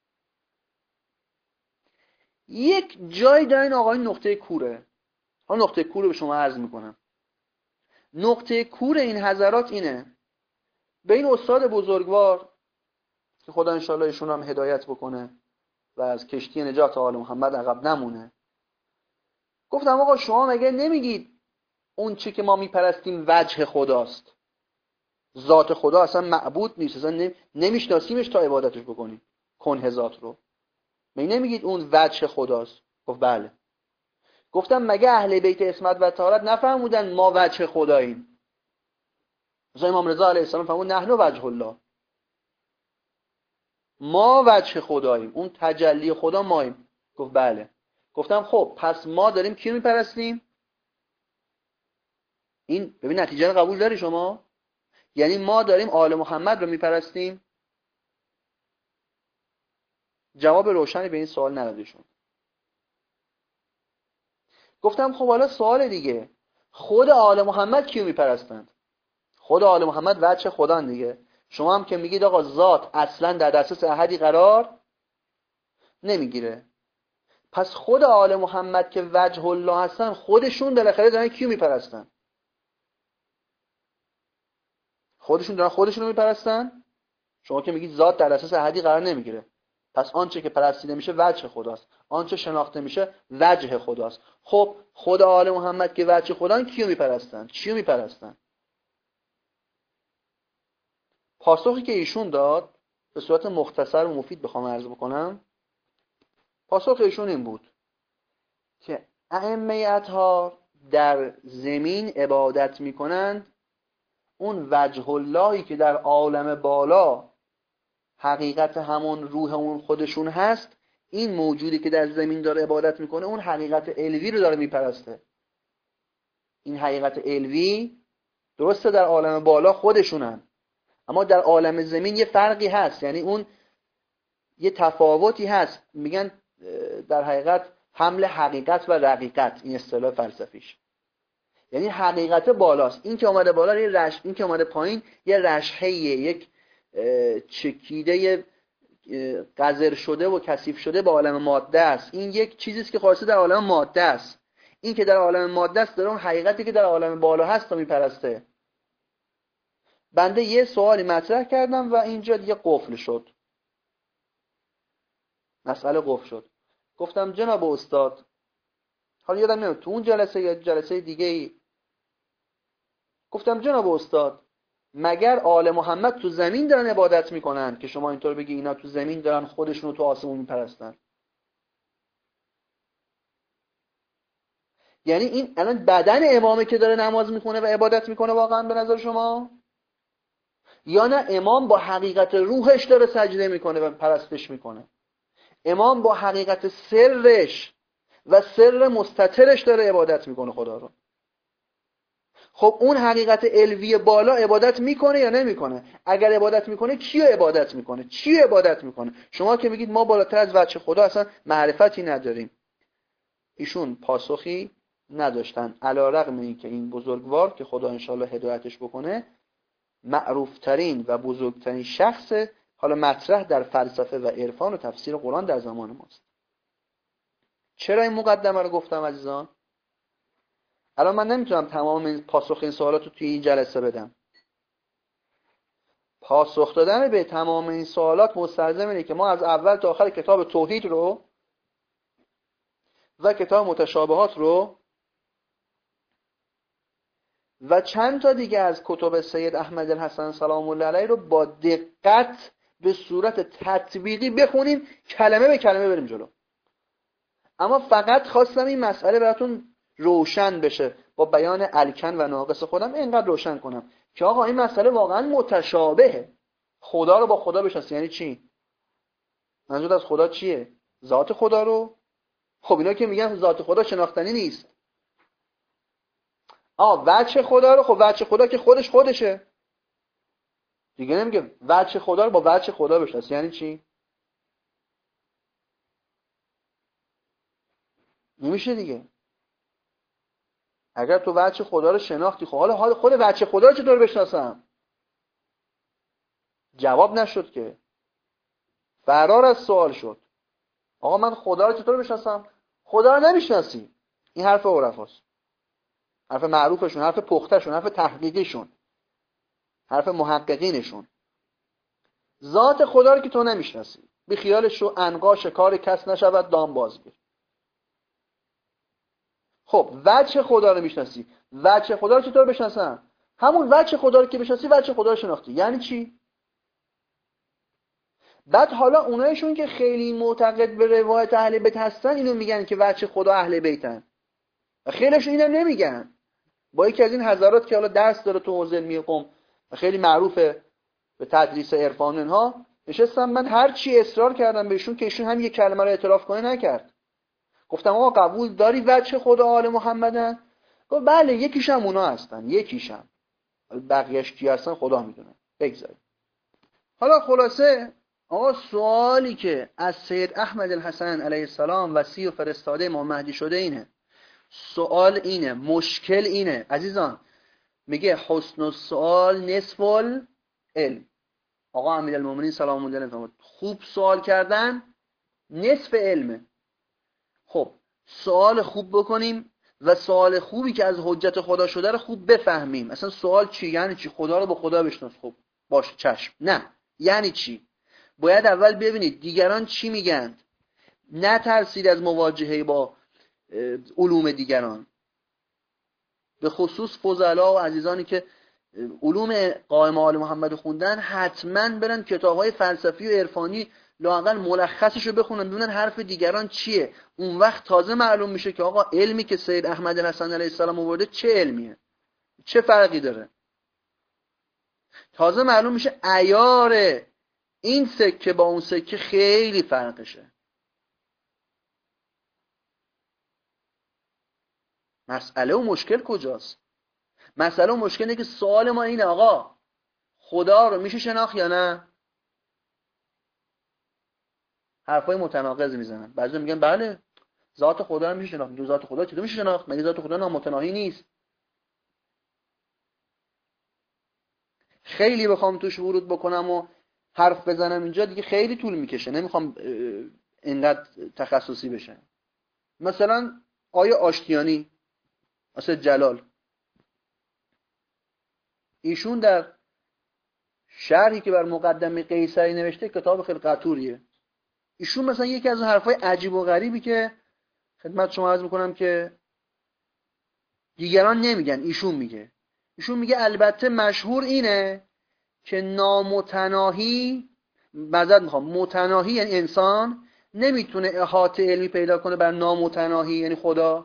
یک جای دارین آقای نقطه کوره. ها نقطه کور رو به شما عرض میکنم. نقطه کور این حضرات اینه، به این استاد بزرگوار که خدا انشاءالله ایشون هم هدایت بکنه و از کشتی نجات آل محمد عقب نمونه، گفتم آقا شما مگه نمیگید اون چی که ما میپرستیم وجه خداست، ذات خدا اصلا معبود نیست، اصلا نمیشناسیمش تا عبادتش بکنیم کنه ذات رو، مگه نمیگید اون وجه خداست؟ گفت بله. گفتم مگه اهل بیت عصمت و طهارت نفهمودن ما وجه خداییم؟ مثلا امام رضا علیه السلام فرمود نحن وجه الله، ما وجه خداییم، اون تجلی خدا ماییم. گفت بله. گفتم خب پس ما داریم کی رو میپرستیم؟ این ببین نتیجه رو قبول داری شما؟ یعنی ما داریم آل محمد رو میپرستیم؟ جواب روشنی به این سوال نداده شد. گفتم خب حالا سوال دیگه، خود آل محمد کیو میپرستند؟ خود آل محمد وجه خدا دیگه. شما هم که میگید آقا ذات اصلا در دسترس احدی قرار نمیگیره، پس خود آل محمد که وجه الله هستن خودشون بالاخره دارن کیو میپرستن؟ خودشون دارن خودشون رو میپرستن. شما که میگید ذات در اساس احدی قرار نمیگیره، پس آنچه که پرستیده میشه وجه خداست، آنچه شناخته میشه وجه خداست. خب خود آل محمد که وجه خدان کیو میپرستن؟ چیو میپرستن؟ پاسخی که ایشون داد به صورت مختصر و مفید بخوام عرض بکنم، پاسخ ایشون این بود که ائمه اطهار در زمین عبادت میکنند اون وجه اللهی که در عالم بالا حقیقت همون روح اون خودشون هست، این موجودی که در زمین داره عبادت میکنه اون حقیقت علوی رو داره میپرسته. این حقیقت علوی درسته در عالم بالا خودشونن، اما در عالم زمین یه فرقی هست، یعنی اون یه تفاوتی هست. میگن در حقیقت حمل حقیقت و رقیقت، این اصطلاح فلسفیش. یعنی حقیقت بالاست، این که اومده بالا این که اومده پایین یه رشحه‌ایه، یک چکیده قذر شده و کثیف شده به عالم ماده است. این یک چیزی است که خاصه در عالم ماده است. این که در عالم ماده است داره اون حقیقتی که در عالم بالا هست رو میپرسته. بنده یه سوالی مطرح کردم و اینجا دیگه قفل شد، مسئله قفل شد. گفتم جناب استاد، حالا یادم نمیاد تو اون جلسه یا جلسه دیگه ای، گفتم جناب استاد مگر آل محمد تو زمین دارن عبادت میکنن که شما اینطور بگی اینا تو زمین دارن خودشونو تو آسمون میپرستن؟ یعنی این الان بدن امامه که داره نماز میخونه و عبادت میکنه واقعا به نظر شما؟ یا نه امام با حقیقت روحش داره سجده میکنه و پرستش میکنه؟ امام با حقیقت سرش و سر مستترش داره عبادت میکنه خدا رو. خب اون حقیقت علوی بالا عبادت میکنه یا نمیکنه؟ اگر عبادت میکنه کیو عبادت میکنه؟ چیو عبادت میکنه؟ شما که میگید ما بالاتر از وجه خدا اصلا معرفتی نداریم. ایشون پاسخی نداشتن، علیرغم اینکه این بزرگوار که خدا انشالله هدایتش بکنه معروفترین و بزرگترین شخص حالا مطرح در فلسفه و عرفان و تفسیر قرآن در زمان ماست. چرا این مقدمه رو گفتم عزیزان؟ الان من نمیتونم تمام پاسخ این سوالات رو توی این جلسه بدم. پاسخ دادن به تمام این سوالات مستلزم اینه که ما از اول تا آخر کتاب توحید رو و کتاب متشابهات رو و چند تا دیگه از کتب سید احمد الحسن سلام الله علیه رو با دقت به صورت تطبیقی بخونیم، کلمه به کلمه بریم جلو. اما فقط خواستم این مسئله براتون روشن بشه، با بیان الکن و ناقص خودم اینقدر روشن کنم که آقا این مسئله واقعا متشابهه. خدا رو با خدا بشناسی یعنی چی؟ منظور از خدا چیه؟ ذات خدا رو؟ خب اینا که میگن ذات خدا شناختنی نیست. وجه خدا رو، خب وجه خدا که خودشه دیگه. نمیگه وجه خدا رو با وجه خدا بشناسی یعنی چی؟ نمیشه دیگه. اگر تو وجه خدا رو شناختی، خب حالا خود وجه خدا رو چطور بشناسم؟ جواب نشد که، فرار از سوال شد. آقا من خدا رو چطور بشناسم؟ خدا رو نمیشناسی. این حرف عرفاست، حرف معروفشون، حرف پختهشون، حرف تحقیقیشون، حرف محققینشون. ذات خدا رو که تو نمیشناسی، بی خیالش شو، عنقا شکار کس نشود دام بازگیر. خب وجه خدا رو میشناسی، وجه خدا رو چطور بشناسم؟ همون وجه خدا رو که بشناسی، وجه خدا رو شناختی. یعنی چی؟ بعد حالا اونایشون که خیلی معتقد به روایت اهل بیت هستن، اینو میگن که وجه خدا اهل بیتن، و خیلیشون اینو نمیگن. با یکی از این حضرات که حالا درس داره تو حوزه علمی قم و خیلی معروفه به تدریس عرفان اینها، نشستم من هر چی اصرار کردم بهشون که ایشون هم یک کلمه رو اعتراف کنه، نکرد. گفتم آقا قبول داری وجه خدا آل محمدن؟ گفت بله یکیش هم اونا هستن، یکیش هم، بقیه‌اش کی هستن خدا میدونه. بگذاریم. حالا خلاصه آقا سوالی که از سید احمد الحسن علیه السلام وصی و فرستاده امام مهدی شده اینه. سوال اینه، مشکل اینه عزیزان. میگه حسن السؤال نصف العلم. آقا امیرالمومنین سلام الله علیه خوب سوال کردن نصف علمه. خب سوال خوب بکنیم و سوال خوبی که از حجت خدا شده رو خوب بفهمیم. اصلا سوال چی؟ یعنی چی؟ خدا رو به خدا بشناس. خب باشه چشم. نه یعنی چی؟ باید اول ببینید دیگران چی میگن. نترسید از مواجهه با علوم دیگران، به خصوص فضلا و عزیزانی که علوم قائم آل محمد خوندن، حتما برن کتاب‌های فلسفی و عرفانی لااقل ملخصش رو بخونن، ببینن حرف دیگران چیه. اون وقت تازه معلوم میشه که آقا علمی که سید احمد الحسن علیه السلام آورده چه علمیه، چه فرقی داره. تازه معلوم میشه عیار این سکه با اون سکه خیلی فرقشه. مسئله و مشکل کجاست؟ مسئله و مشکل اینه که سوال ما اینه آقا خدا رو میشه شناخت یا نه؟ حرفای متناقض میزنن. بعضی میگن بله ذات خدا رو میشه شناخت. ذات خدا چطور میشه شناخت؟ مگه ذات خدا نامتناهی نیست؟ خیلی بخوام توش ورود بکنم و حرف بزنم اینجا دیگه خیلی طول میکشه، نمیخوام اینقدر تخصصی بشه. مثلا آیه آشتیانی اصلا جلال، ایشون در شرحی که بر مقدمه قیصری نوشته، کتاب خیلی قطوریه، ایشون مثلا یکی از حرفای عجیب و غریبی که خدمت شما عرض میکنم که دیگران نمیگن ایشون میگه. ایشون میگه البته مشهور اینه که نامتناهی، معذرت میخوام، متناهی یعنی انسان نمیتونه احاطه علمی پیدا کنه بر نامتناهی یعنی خدا.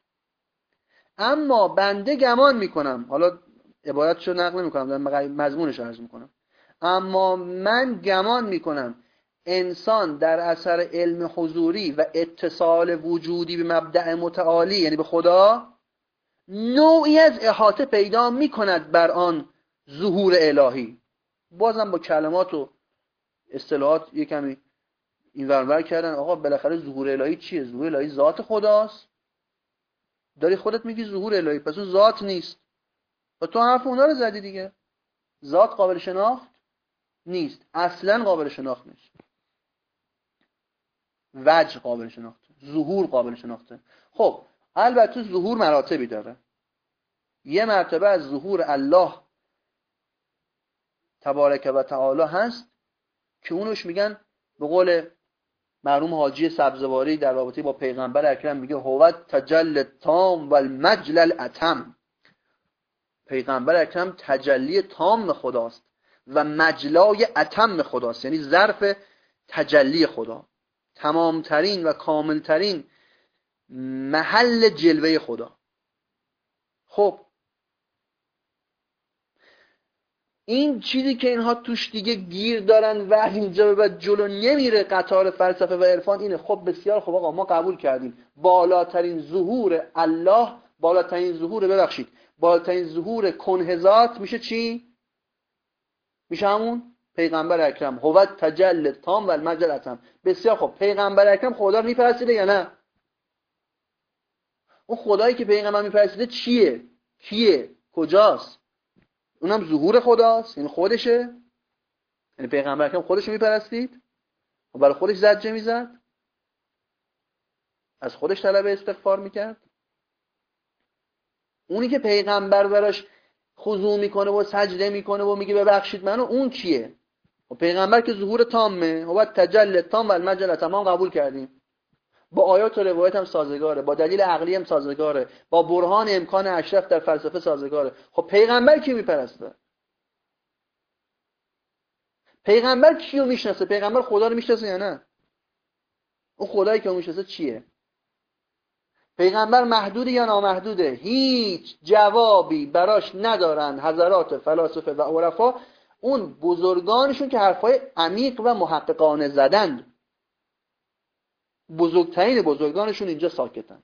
اما بنده گمان میکنم، حالا عبارتشو نقل نمیکنم دارم مضمونش عرض میکنم، اما من گمان میکنم انسان در اثر علم حضوری و اتصال وجودی به مبدأ متعالی یعنی به خدا نوعی از احاطه پیدا میکند بر آن ظهور الهی. بازم با کلمات و اصطلاحات یک کمی این ورور کردن. آقا بالاخره ظهور الهی چیه؟ ظهور الهی ذات خداست. داری خودت میگی ظهور الهی، پس اون ذات نیست. و تو حرف اونا رو زدی دیگه. ذات قابل شناخت نیست، اصلا قابل شناخت نیست. وجه قابل شناخته، ظهور قابل شناخته. خب البته ظهور مراتبی داره. یه مرتبه از ظهور الله تبارک و تعالی هست که اونوش میگن به قول مرحوم حاجی سبزواری در رابطه با پیغمبر اکرم میگه هو تجلی تام و المجل الاتم. پیغمبر اکرم تجلی تام خداست و مجلای اتم خداست، یعنی ظرف تجلی خدا، تمامترین و کاملترین محل جلوه خدا. خب این چیزی که اینها توش دیگه گیر دارن و اینجا به بعد جلو نمیره قطار فلسفه و عرفان اینه. خب بسیار خب آقا ما قبول کردیم بالاترین ظهور الله، بالاترین ظهور کنه ذات میشه چی؟ میشه همون پیغمبر اکرم، هو تجلی تام و المجل اتم. بسیار خب پیغمبر اکرم خدا رو میپرستیده یا نه؟ اون خدایی که پیغمبر میپرستیده چیه؟ کیه؟ کجاست؟ اونم ظهور خداست، یعنی خودشه. یعنی پیغمبر که خودشو میپرستید و برای خودش زجه میزد، از خودش طلب استغفار میکرد. اونی که پیغمبر براش خضوع میکنه و سجده میکنه و میگه ببخشید منو، اون کیه؟ و پیغمبر که ظهور تامه و تجلی تام و المجل تمام قبول کردیم، با آیات و روایت هم سازگاره، با دلیل عقلی هم سازگاره، با برهان امکان اشرف در فلسفه سازگاره. خب پیغمبر کی میپرسته؟ پیغمبر کیو میشناسه؟ پیغمبر خدا رو میشناسه یا نه؟ اون خدایی که اون میشناسه چیه؟ پیغمبر محدوده یا نامحدوده؟ هیچ جوابی براش ندارن حضرات فلاسفه و عرفا، اون بزرگانشون که حرفای عمیق و محققانه زدند. بزرگترین بزرگانشون اینجا ساکتن.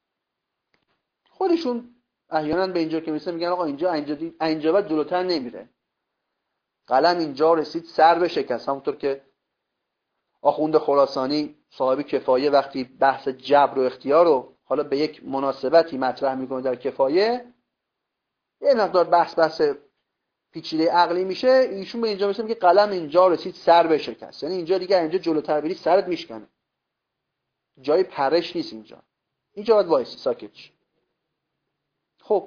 خودشون احیانا به اینجا که میرسه میگن آقا اینجا بعد جلوتر نمیره، قلم اینجا رسید سر بشکست. همونطور که آخوند خراسانی صاحب کفایه وقتی بحث جبر و اختیار رو حالا به یک مناسبتی مطرح میکنه در کفایه، یه مقدار بحث پیچیده عقلی میشه، ایشون به اینجا میگه قلم اینجا رسید سر بشکست. یعنی اینجا دیگه اینجا جلوتر بری سرت میشکنه، جای پرش نیست اینجا باید وایسی ساکت شی. خب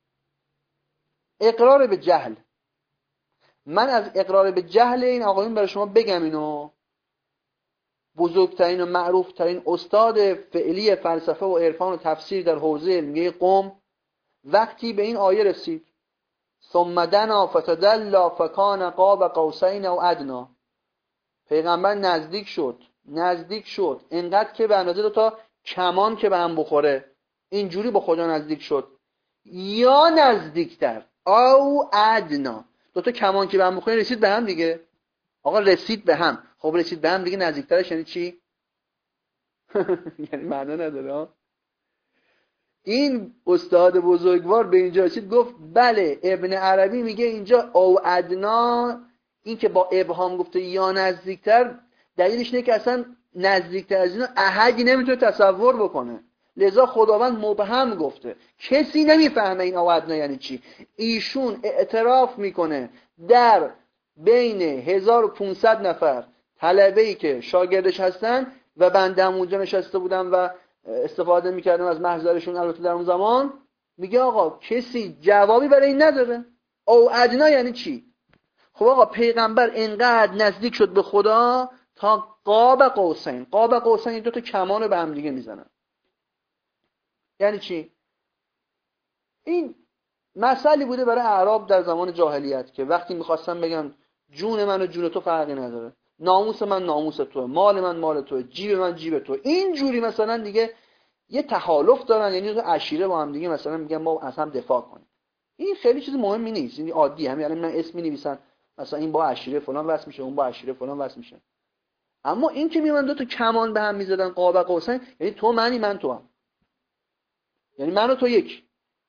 اقرار به جهل. من از اقرار به جهل این آقایون برای شما بگم اینو. بزرگترین و معروفترین استاد فعلی فلسفه و عرفان و تفسیر در حوزه علمیه قم وقتی به این آیه رسید ثم دنا فتدلی فکان قاب قوسین او ادنی، پیغمبر نزدیک شد اینقدر که به اندازه دوتا کمان که به هم بخوره اینجوری با خدا نزدیک شد، یا نزدیکتر او ادنا، دوتا کمان که به هم بخوره رسید به هم دیگه. آقا رسید به هم، خب رسید به هم دیگه نزدیکترش یعنی چی؟ یعنی معنا نداره. این استاد بزرگوار به اینجا رسید گفت بله، ابن عربی میگه اینجا او ادنا، این که با ابهام گفته یا نزدیکتر، دلیلش اینه که اصلا نزدیکتر از اینا احدی نمیتونه تصور بکنه، لذا خداوند مبهم گفته، کسی نمیفهمه این او ادنا یعنی چی. ایشون اعتراف میکنه در بین 1500 نفر طلبه‌ای که شاگردش هستن و بنده هم اونجا نشسته بودم و استفاده میکردم از محضرشون، البته در اون زمان، میگه آقا کسی جوابی برای این نداره. او ادنا یعنی چی؟ خب آقا پیغمبر انقدر نزدیک شد به خدا تا قاب قوسین. قاب قوسین دو تا کمان رو به هم دیگه میزنن. یعنی چی؟ این مسئله بوده برای اعراب در زمان جاهلیت که وقتی میخواستن بگن جون من و جون تو فرقی نداره، ناموس من ناموس توه، مال من مال توه، جیب من جیب توه، اینجوری مثلا دیگه یه تحالف دارن، یعنی تو عشیره با هم دیگه مثلا میگن ما از هم دفاع کنیم. این خیلی چیز مهمی نیست، این عادی همین. یعنی من اسم می‌نویسن مثلا این با عشیره فلان وصل میشه، اون با عشیره فلان وصل میشه. اما این که میمون دو تا کمان به هم میزدن قاب قوسین، یعنی تو منی من تو هم، یعنی من و تو یک،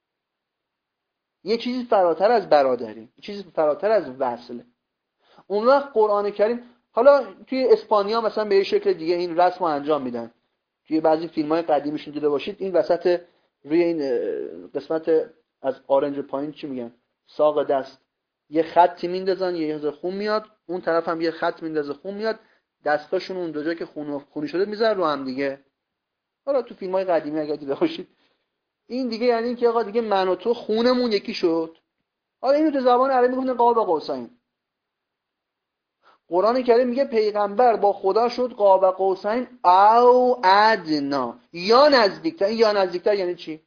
یه چیزی فراتر از برادری، یه چیزی فراتر از وصله. اون وقت قرآن کریم، حالا توی اسپانیا مثلا به یه شکل دیگه این رسم رو انجام میدن. توی بعضی فیلم‌های قدیمیشون دیده باشید این وسط روی این قسمت از آرنج پایین چی میگن، ساق دست، یه خطی میندازن، یه خون میاد، اون طرف هم یه خط میندازه خون میاد، دستاشون اون دو جا که خونی شده میذارن رو هم دیگه. حالا تو فیلم‌های قدیمی اگه دیده باشید این دیگه یعنی این که آقا دیگه من و تو خونمون یکی شد. حالا اینو تو زبان عربی میگن قاب قوسین. قرآن کریم میگه پیغمبر با خدا شد قاب قوسین او ادنا، یا نزدیکتر. یا نزدیکتر یعنی چی؟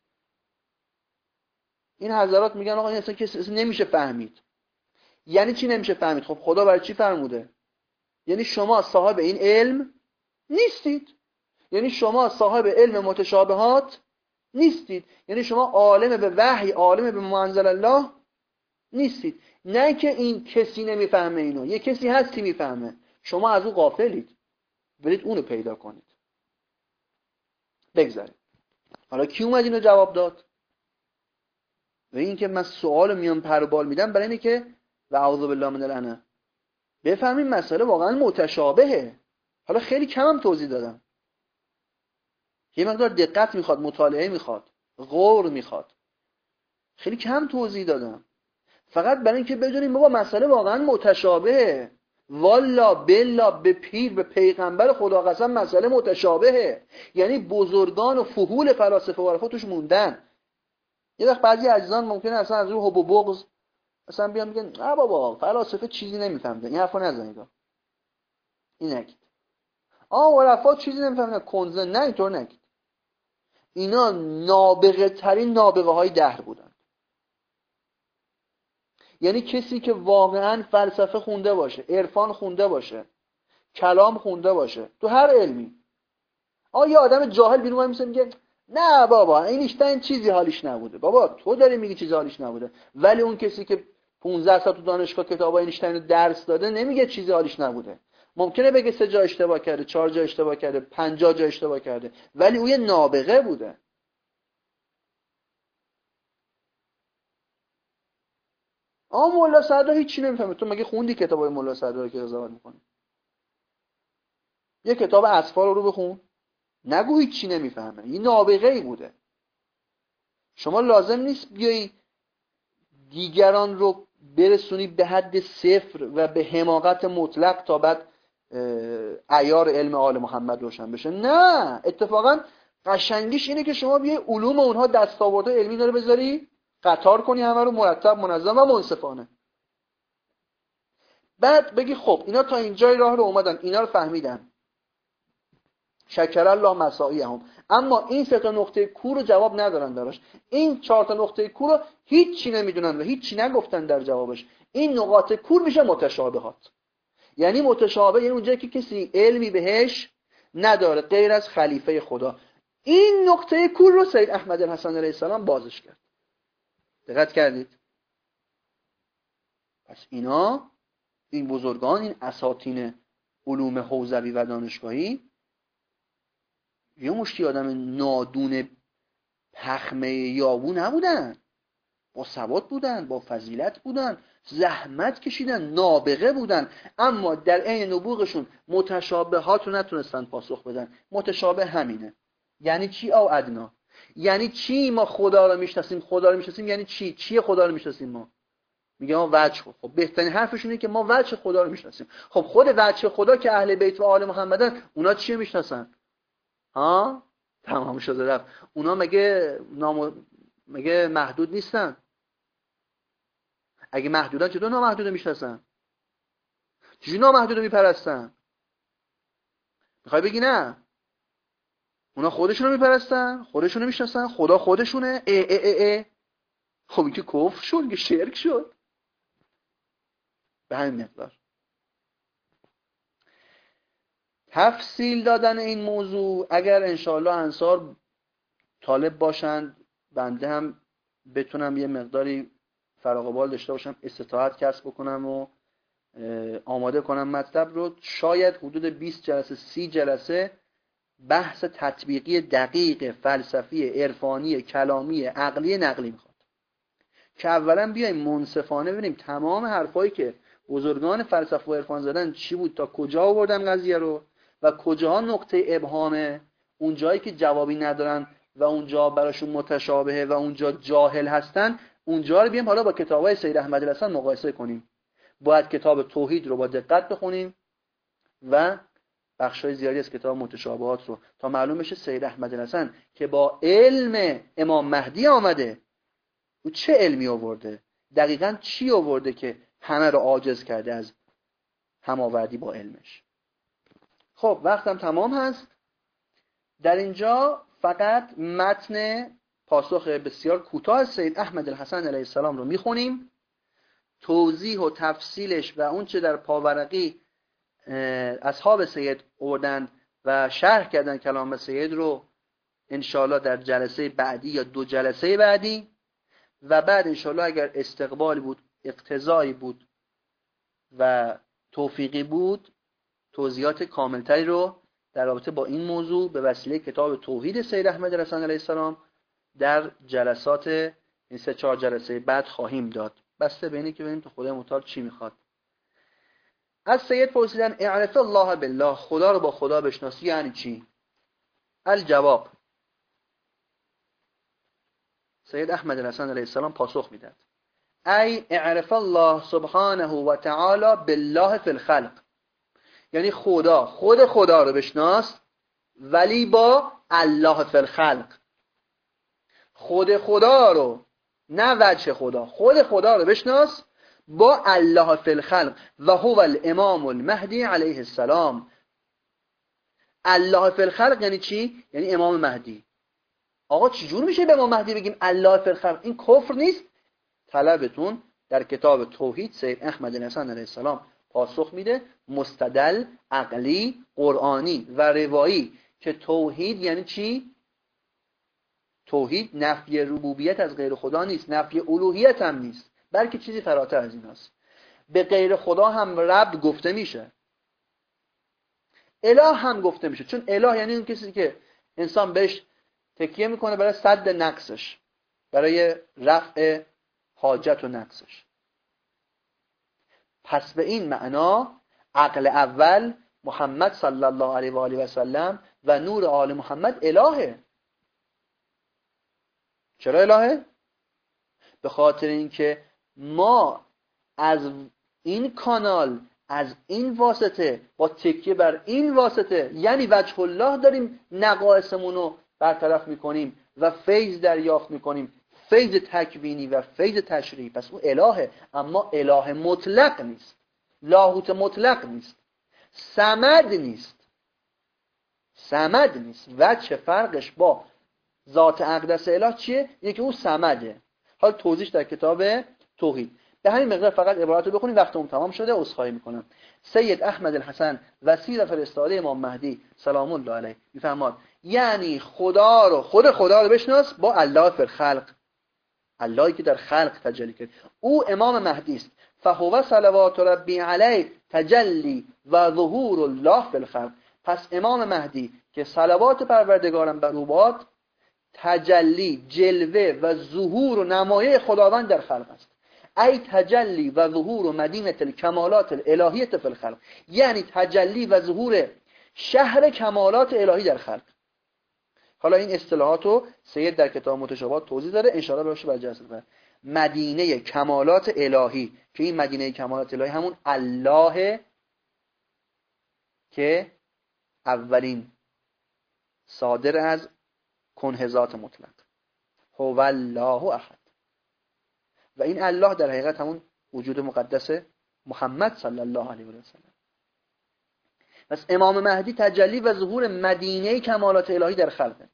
این حضرات میگن آقا این اصلا کسی نمیشه فهمید. یعنی چی نمیشه فهمید؟ خب خدا برای چی فرموده؟ یعنی شما صاحب این علم نیستید، یعنی شما صاحب علم متشابهات نیستید، یعنی شما عالم به وحی، عالم به ما انزل الله نیستید. نه که این کسی نمیفهمه اینو، یه کسی هستی میفهمه، شما از اون غافلید، برید اونو پیدا کنید. بگذارید حالا کی اومد اینو جواب داد؟ و این که من سوال میام پروبال میدم برای اینه که و اعوذ بالله من اللعنه بفهمیم مسئله واقعا متشابهه. حالا خیلی کمم توضیح دادم، یه مقدار دقت میخواد، مطالعه میخواد. غور میخواد. خیلی کم توضیح دادم، فقط برای اینکه بدونیم بابا مسئله واقعا متشابهه. والا بلا به پیر به پیغمبر خدا قسم مسئله متشابهه. یعنی بزرگان و فحول فلاسفه و عرفا توش موندن. یه وقت بعضی عزیزان ممکنه اصلا از رو حب و بغض اصلا بیان میگن نه بابا فلاسفه چیزی نمیفهمن. این حرفو نزنید. این نگید عرفا چیزی نمیفهمن کنزه. نه اینطور نگید. اینا نابغه ترین نابغه های دهر بودن. یعنی کسی که واقعا فلسفه خونده باشه، عرفان خونده باشه، کلام خونده باشه تو هر علمی. یه آدم جاهل بیرون میاد میگه نه بابا اینشتین چیزی حالیش نبوده. بابا تو داری میگی چیزی حالیش نبوده، ولی اون کسی که 15 سال تو دانشگاه کتابای اینشتین رو درس داده نمیگه چیزی حالیش نبوده. ممکنه بگه 3 جا اشتباه کرده، 4 جا اشتباه کرده، 50 جا اشتباه کرده، ولی اون یه نابغه بوده. مولا صدرا هیچی نمیفهمه. تو مگه خوندی کتابای مولا صدرا که قضاوت میکنه؟ یه کتاب اطفال رو بخون، نگو هیچی نمیفهمه. این نابغه ای بوده. شما لازم نیست بیای دیگران رو برسونی به حد صفر و به حماقت مطلق تا بعد عیار علم آل محمد روشن بشه. نه، اتفاقا قشنگیش اینه که شما بیای علوم اونها دستاوردهای علمی داره بذاری قطار کنی، همه رو مرتب منظم و منصفانه. بعد بگی خب اینا تا اینجای راه رو اومدن، اینا رو فهمیدن، شکر الله مساعیهم، اما این 3 نقطه کور رو جواب ندارن دراش. این 4 نقطه کور رو هیچی نمیدونن و هیچی نگفتن در جوابش. این نقاط کور میشه متشابهات. یعنی متشابه یعنی اونجایی که کسی علمی بهش نداره غیر از خلیفه خدا. این نقطه کور رو سید احمد الحسن علیه السلام بازش کرد. دقت کردید؟ پس اینا، این بزرگان، این اساطین علوم حوزوی و دانشگاهی، یه مشتی آدم نادون پخمه یابو نبودن. با سواد بودن، با فضیلت بودن، زحمت کشیدن، نابغه بودن، اما در عین نبوغشون متشابهات رو نتونستن پاسخ بدن. متشابه همینه. یعنی چی او ادنا؟ یعنی چی ما خدا رو میشناسیم؟ خدا رو میشناسیم یعنی چی؟ چیه خدا رو میشناسیم ما؟ میگه ما وجه. خب بهترین حرفشون اینه که ما وجه خدا رو میشناسیم. خب خود وجه خدا که اهل بیت و آل محمدن، اونا چیه میشناسن؟ تمام شده رفت. اونا مگه محدود نیستن؟ اگه محدودن چطور نامحدود میشناسن؟ چجوری نامحدود میپرستن؟ میخوای بگی نه اونا خودشونو میپرستن، خودشونو میشناسن، خدا خودشونه؟ خب این که کفر شد، که شرک شد. به همین مقدار. تفصیل دادن این موضوع اگر انشاءالله انصار طالب باشند، بنده هم بتونم یه مقداری فراغ بال داشته باشم، استطاعت کسب بکنم و آماده کنم مطلب رو. شاید حدود 20 جلسه 30 جلسه بحث تطبیقی دقیق فلسفی، عرفانی، کلامی، عقلی، نقلی میخواد که اولا بیایم منصفانه ببینیم تمام حرفایی که بزرگان فلسفه و عرفان زدن چی بود، تا کجا آوردن قضیه رو و کجاها نقطه ابهامه، اون جایی که جوابی ندارن و اونجا براشون متشابهه و اونجا جاهل هستن، اونجا رو بیایم حالا با کتابای سید احمد الحسن مقایسه کنیم. باید کتاب توحید رو با دقت بخونیم و بخشای زیادی از کتاب متشابهات رو تا معلوم بشه سید احمد الحسن که با علم امام مهدی آمده، او چه علمی آورده، دقیقاً چی آورده که همه رو عاجز کرده از هماوردی با علمش. خب وقتم تمام هست. در اینجا فقط متن پاسخ بسیار کوتاه سید احمد الحسن علیه السلام رو میخونیم. توضیح و تفصیلش و اون چه در پاورقی اصحاب سید آوردن و شرح کردن کلام سید رو انشاءالله در جلسه بعدی یا 2 جلسه بعدی، و بعد انشاءالله اگر استقبالی بود، اقتضایی بود و توفیقی بود، توضیحات کاملتری رو در رابطه با این موضوع به وسیله کتاب توحید سید احمد الحسن علیه السلام در جلسات این 3-4 جلسه بعد خواهیم داد. بسته به اینه که ببینیم تو خدای متعال چی میخواد. از سید پرسیدن اعرف الله بالله، خدا رو با خدا بشناسی یعنی چی؟ الجواب: سید احمد الحسن علیه السلام پاسخ میداد ای اعرف الله سبحانه و تعالی بالله فی الخلق، یعنی خود خدا رو بشناس ولی با الله فی الخلق. خود خدا رو، نه وجه خدا، خود خدا رو بشناس با الله فی الخلق و هو الامام المهدی علیه السلام. الله فی الخلق یعنی چی؟ یعنی امام مهدی. آقا چجور میشه به امام مهدی بگیم الله فی الخلق؟ این کفر نیست؟ طلبتون در کتاب توحید سید احمد الحسن علیه السلام پاسخ میده، مستدل، عقلی، قرآنی و روایی، که توحید یعنی چی؟ توحید نفی ربوبیت از غیر خدا نیست، نفی الوهیت هم نیست، بلکه چیزی فراتر از این است. به غیر خدا هم رب گفته میشه، اله هم گفته میشه، چون اله یعنی اون کسی که انسان بهش تکیه میکنه برای سد نقصش، برای رفع حاجت و نقصش. پس به این معنا عقل اول محمد صلی الله علیه و آله و سلم و نور آل محمد الهه. چرا الهه؟ به خاطر اینکه ما از این کانال، از این واسطه، با تکیه بر این واسطه، یعنی وجه الله، داریم نقایصمون رو برطرف میکنیم و فیض دریافت میکنیم، فیض تکوینی و فیض تشریعی. پس اون الهه، اما اله مطلق نیست، لاهوت مطلق نیست، صمد نیست. صمد نیست. وجه فرقش با ذات اقدس اله چیه؟ یکی اون صمده. حالا توضیحش در کتاب توحید. به همین مقدار فقط عبارت رو بخونیم، وقتمون تمام شده، عذرخواهی میکنم. سید احمد الحسن وسیله فرستاده امام مهدی سلام الله علیه میفرماد یعنی خود خدا رو بشناس با الله فی الخلق، اللهی که در خلق تجلی کرد. او امام مهدی است. فهو صلوات ربی علیه تجلی و ظهور الله فی الخلق. پس امام مهدی که صلوات پروردگارم بر او باد، تجلی، جلوه و ظهور و نمایه خداوند در خلق است. ای تجلی و ظهور و مدینه الکمالات الالهیه فی الخلق، یعنی تجلی و ظهور شهر کمالات الهی در خلق. حالا این اصطلاحات رو سید در کتاب متشابهات توضیح داره، ان شاء الله بهش برجسته کنه. مدینه کمالات الهی، که این مدینه کمالات الهی همون الله که اولین صادر از کنه ذات مطلق، هو الله احد. و این الله در حقیقت همون وجود مقدس محمد صلی الله علیه و سلم. پس امام مهدی تجلی و ظهور مدینه کمالات الهی در خلقه.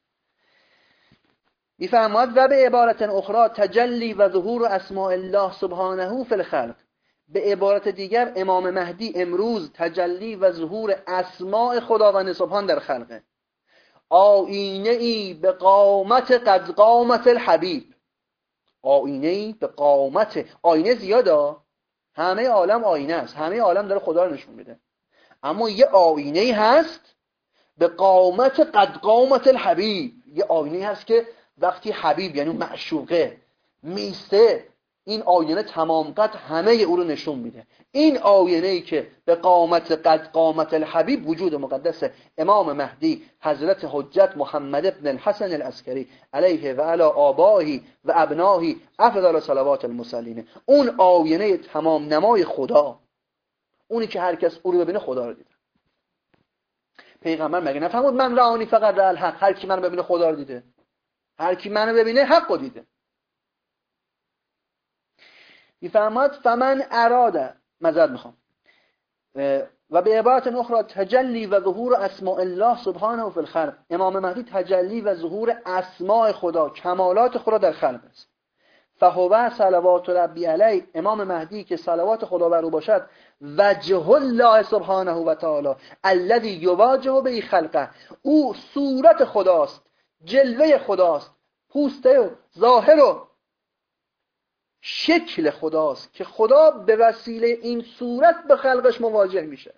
میفرماد و به عبارت اخرى تجلی و ظهور اسماء الله سبحانه فی الخلق. به عبارت دیگر امام مهدی امروز تجلی و ظهور اسماء خداوند سبحان در خلقه. آینه ای به قامت قد قامت الحبیب. آینه ای به قامت، آینه زیاده، همه عالم آینه است، همه عالم داره خدا رو نشون میده، اما یه آینه ای هست به قامت قد قامت الحبیب. یه آینه هست که وقتی حبیب یعنی معشوقه میسته، این آینه تمام قد همه او رو نشون میده. این آینه ای که به قامت قد قامت الحبیب وجود مقدس امام مهدی حضرت حجت محمد ابن الحسن العسکری علیه و علی آبائه و ابنائه افضل صلوات المرسلین. اون آینه تمام نمای خدا، اونی که هر کس او رو ببینه خدا رو دیده. پیغمبر مگه نفرمود من رآنی فقط رأى الحق؟ هر کی منو ببینه خدا رو دیده، هر کی منو ببینه حق رو دیده. میفرماد فمن اراده، مزد میخوام، و به عبارت اخرى تجلی و ظهور اسماء الله سبحانه فی الخلق. امام مهدی تجلی و ظهور اسماء خدا، کمالات خدا در خلق است. فهو صلوات ربی علیه، امام مهدی که صلوات خدا بر او باشد، وجه الله سبحانه و تعالی الذی یواجه به خلقه، او صورت خداست، جلوه خداست، پوسته و ظاهر و شکل خداست که خدا به وسیله این صورت به خلقش مواجه میشه.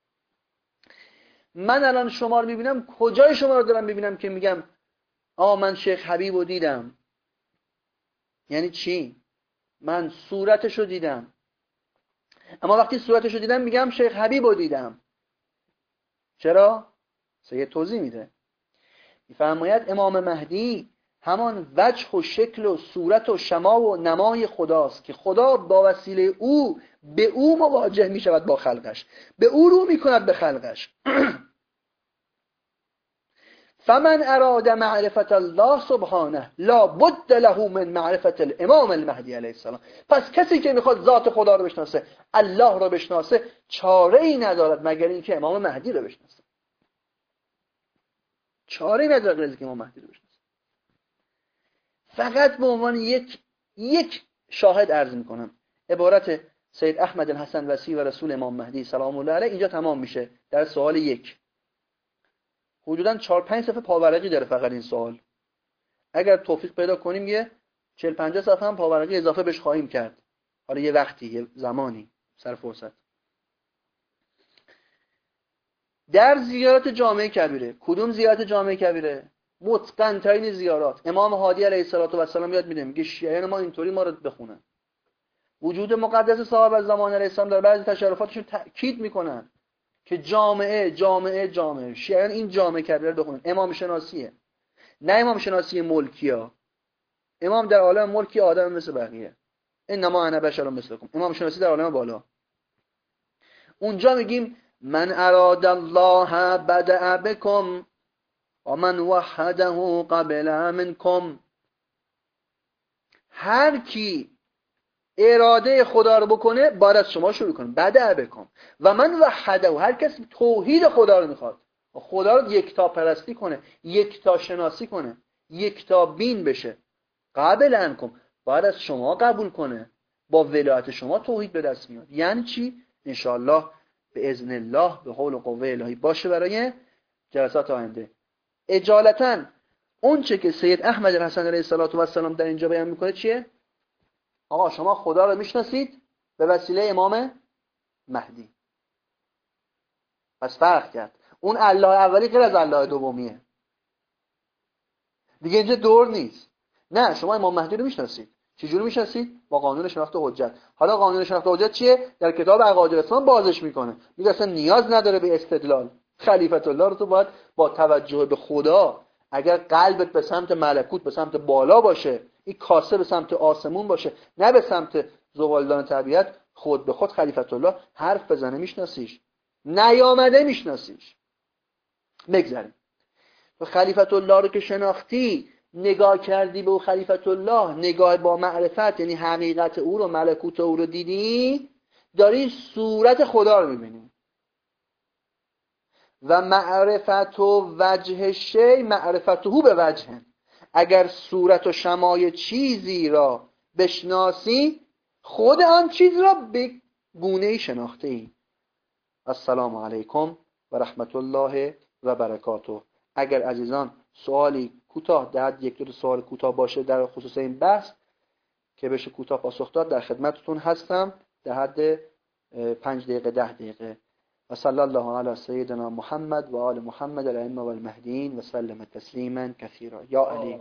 من الان شما رو میبینم، کجای شما رو دارم میبینم که میگم من شیخ حبیب رو دیدم؟ یعنی چی؟ من صورتش رو دیدم، اما وقتی صورتش رو دیدم میگم شیخ حبیب رو دیدم. چرا؟ سید توضیح میده. میفرماید امام مهدی همان وجه و شکل و صورت و شما و نمای خداست که خدا با وسیله او به او مواجه می شود با خلقش، به او رو می کند به خلقش. فمن اراد معرفت الله سبحانه لا بد له من معرفت الامام المهدی علیه السلام. پس کسی که میخواد ذات خدا رو بشناسه، الله رو بشناسه، چاره ای ندارد مگر اینکه امام مهدی رو بشناسه. چاره ای ندارد مگر اینکه امام مهدی رو بشناسه. فقط به عنوان یک شاهد عرض میکنم عبارت سید احمد الحسن وصی و رسول امام مهدی سلام الله علیه اینجا تمام میشه در سوال 1. حدوداً 4-5 صفحه پاورقی داره فقط این سوال. اگر توفیق پیدا کنیم یه 40-50 صفحه هم پاورقی اضافه بهش خواهیم کرد. حالا یه وقتی، یه زمانی، سر فرصت. در زیارت جامعه کبیره، کدوم زیارت جامعه کبیره؟ متقن ترین زیارات. امام هادی علیه السلام یاد میده، میگه شیعیان ما اینطوری ما رو بخونن. وجود مقدس صاحب از زمان علیه السلام در بعضی تشریفاتشون تاکید میکنن که جامعه شیعیان این جامعه کبیره رو بخونن. امام شناسیه، نه امام شناسی ملکیا. امام در عالم ملکی آدم مثل بقیه، انما انا بشر مثلکم. امام شناسی در عالم بالا. اونجا میگیم من اراد الله بدأ بكم و من وحده قبل منکم. هر کی اراده خدا رو بکنه باید از شما شروع کنه. بدأ بكم و من وحده، هر کسی توحید خدا رو میخواد، خدا رو یکتا پرستی کنه، یکتا شناسی کنه، یکتا بین بشه، قبل انکم، باید از شما قبول کنه. با ولایت شما توحید به دست میاد. یعنی چی؟ انشاءالله به اذن الله به حول و قوه الهی باشه برای جلسات آینده. اجالتا اون چه که سید احمد الحسن علیه السلام در اینجا بیان میکنه چیه؟ آقا شما خدا رو میشناسید به وسیله امام مهدی. پس فرق کرد. اون الله اولی غیر از الله دومیه. دیگه اینجا دور نیست. نه، شما امام مهدی رو میشناسید. چجوری میشناسید؟ با قانون شناخت حجت. حالا قانون شناخت حجت چیه؟ در کتاب عقاید اسلام بازش میکنه. میگه اصلا نیاز نداره به استدلال. خلیفت الله رو تو باید با توجه به خدا، اگر قلبت به سمت ملکوت، به سمت بالا باشه، این کاسه به سمت آسمون باشه، نه به سمت زغالدان طبیعت، خود به خود خلیفت الله حرف بزنه میشناسیش. نیامده میشناسیش. بگذاریم. تو خلیفت الله رو که شناختی، نگاه کردی به او خلیفت الله، نگاه با معرفت، یعنی حقیقت او رو، ملکوت او رو دیدی، داری صورت خدا رو میبینی. و معرفت و وجه شی معرفته به وجه. اگر صورت و شمای چیزی را بشناسی، خود آن چیز را به گونه شناخته ای. السلام علیکم و رحمت الله و برکاته. اگر عزیزان سوالی کوتاه در حد 1-2 سوال کوتاه باشه در خصوص این بحث که بشه کوتاه پاسخ داد، در خدمتتون هستم در حد 5 دقیقه 10 دقیقه. و صلی الله علی سیدنا محمد و آل محمد الائمه و المهدیین و سلم تسلیما کثیرا. یا علی.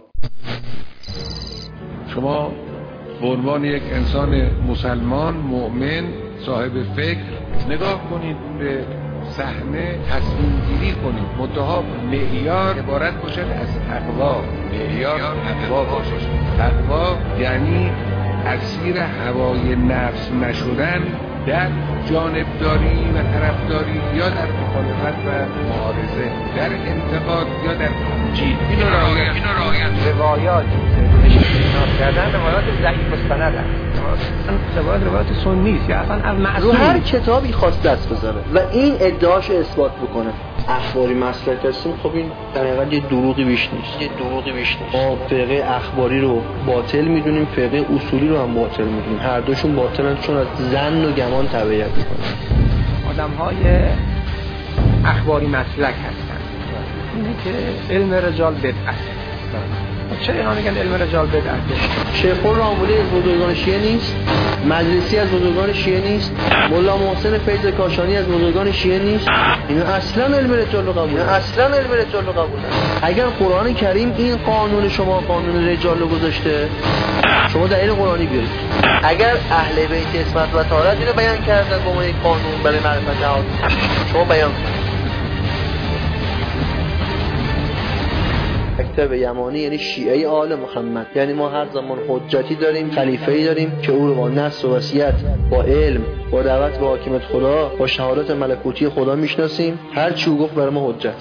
شما به عنوان یک انسان مسلمان مؤمن صاحب فکر نگاه کنید به صحنه، تصمیم گیری کنید. منتها معیار عبارت باشد از تقوا. معیار تقوا باشد. تقوا یعنی اسیر هوای نفس نشدن در جانبداری و طرفداری یا در مخالفت و معارضه، در انتقاد یا در تمجید. اینو رعایت. روایات اجتناب کردن روایات ضعیف مستند است. روایات سنی است یا اصلا از معصوم. رو هر کتابی خواست دست بذاره و این ادعاش اثبات بکنه. اخباری مسلک هستیم، خب این در حقیقت یه دروغی بیش نیست. ما فقه اخباری رو باطل میدونیم، فقه اصولی رو هم باطل میدونیم. هر دوشون باطلن چون از ظن و گمان تبعیت میکنن. آدم‌های اخباری مسلک هستن. اینه که علم رجال بدعت. چه اینا میگن علم رجال بدعته؟ شیخ الراملی از بزرگان شیعه نیست، مجلسی از بزرگان شیعه نیست، مولا محسن فیض کاشانی از بزرگان شیعه نیست. اینا اصلا علم رجال رو قبول ندارن. اگر قرآن کریم این قانون شما قانون رجال رو گذاشته، شما دلیل قرآنی بیارید. اگر اهل بیت عصمت و طهارت اینو بیان کردن به عنوان یک قانون برای معرفت نهاد، شما بیان کنید. کاتب یمانی یعنی شیعه آل محمد. یعنی ما هر زمان حجتی داریم، خلیفه‌ای داریم که او رو با نص و وصیت، با علم، با دعوت به حاکمیت خدا، با شهادت ملکوتی خدا میشناسیم. هر چی او گفت برای ما حجت.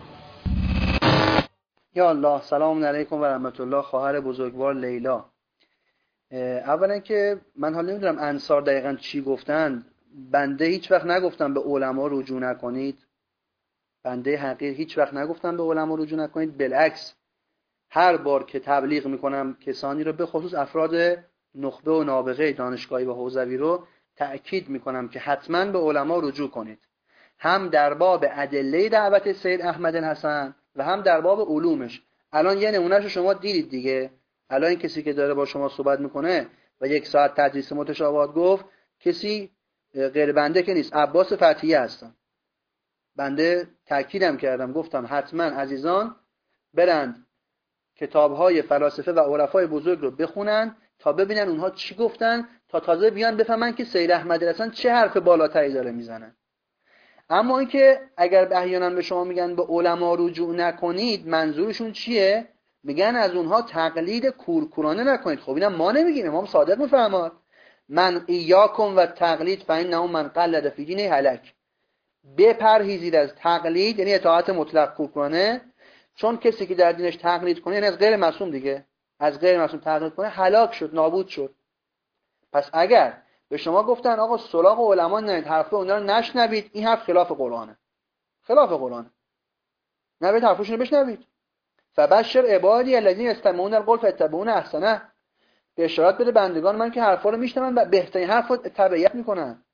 یا الله، سلام علیکم و رحمت الله. خواهر بزرگوار لیلا، اولا که من حالا نمیدونم انصار دقیقاً چی گفتند. بنده هیچ وقت نگفتم به علما رجوع نکنید. بنده حقیر هیچ وقت نگفتم به علما رجوع نکنید. بالعکس، هر بار که تبلیغ میکنم کسانی رو، به خصوص افراد نخبه و نابغه دانشگاهی و حوزوی رو، تأکید میکنم که حتما به علما رجوع کنید، هم در باب ادله دعوت سید احمد الحسن و هم در باب علومش. الان یه نمونهشو شما دیدید دیگه. الان این کسی که داره با شما صحبت میکنه و 1 ساعت تدریس متشابهات گفت، کسی غیر بنده که نیست، عباس فتحیه هستن. بنده تأکیدم کردم، گفتم حتما عزیزان برند کتاب‌های فلاسفه و عرفای بزرگ رو بخونن تا ببینن اونها چی گفتن، تا تازه بیان بفهمن که سید احمد الحسن چه حرف بالاتری داره میزنه. اما اینکه اگر احیانا به شما میگن به علما رجوع نکنید، منظورشون چیه؟ میگن از اونها تقلید کورکورانه نکنید. خب اینم ما نمیگیم، امام صادق میفرماد من ایاکم و تقلید فإنه من قلد فی دین هلک. بپرهیزید از تقلید، یعنی اطاعت مطلق کورکورانه، چون کسی که در دینش تقلید کنه، یعنی از غیر معصوم دیگه، از غیر معصوم تقلید کنه، هلاک شد، نابود شد. پس اگر به شما گفتن آقا سراغ علما نرید، حرف اونها رو نشنوید، این حرف خلاف قرآنه. خلاف قرآنه. نبید حرفشون رو بشنوید. فبشر عبادی الذین یستمعون القول فیتبعون احسنه. بشارت بده بندگان من که حرفا رو میشنون و بهترین حرف رو تبعیت میکنن.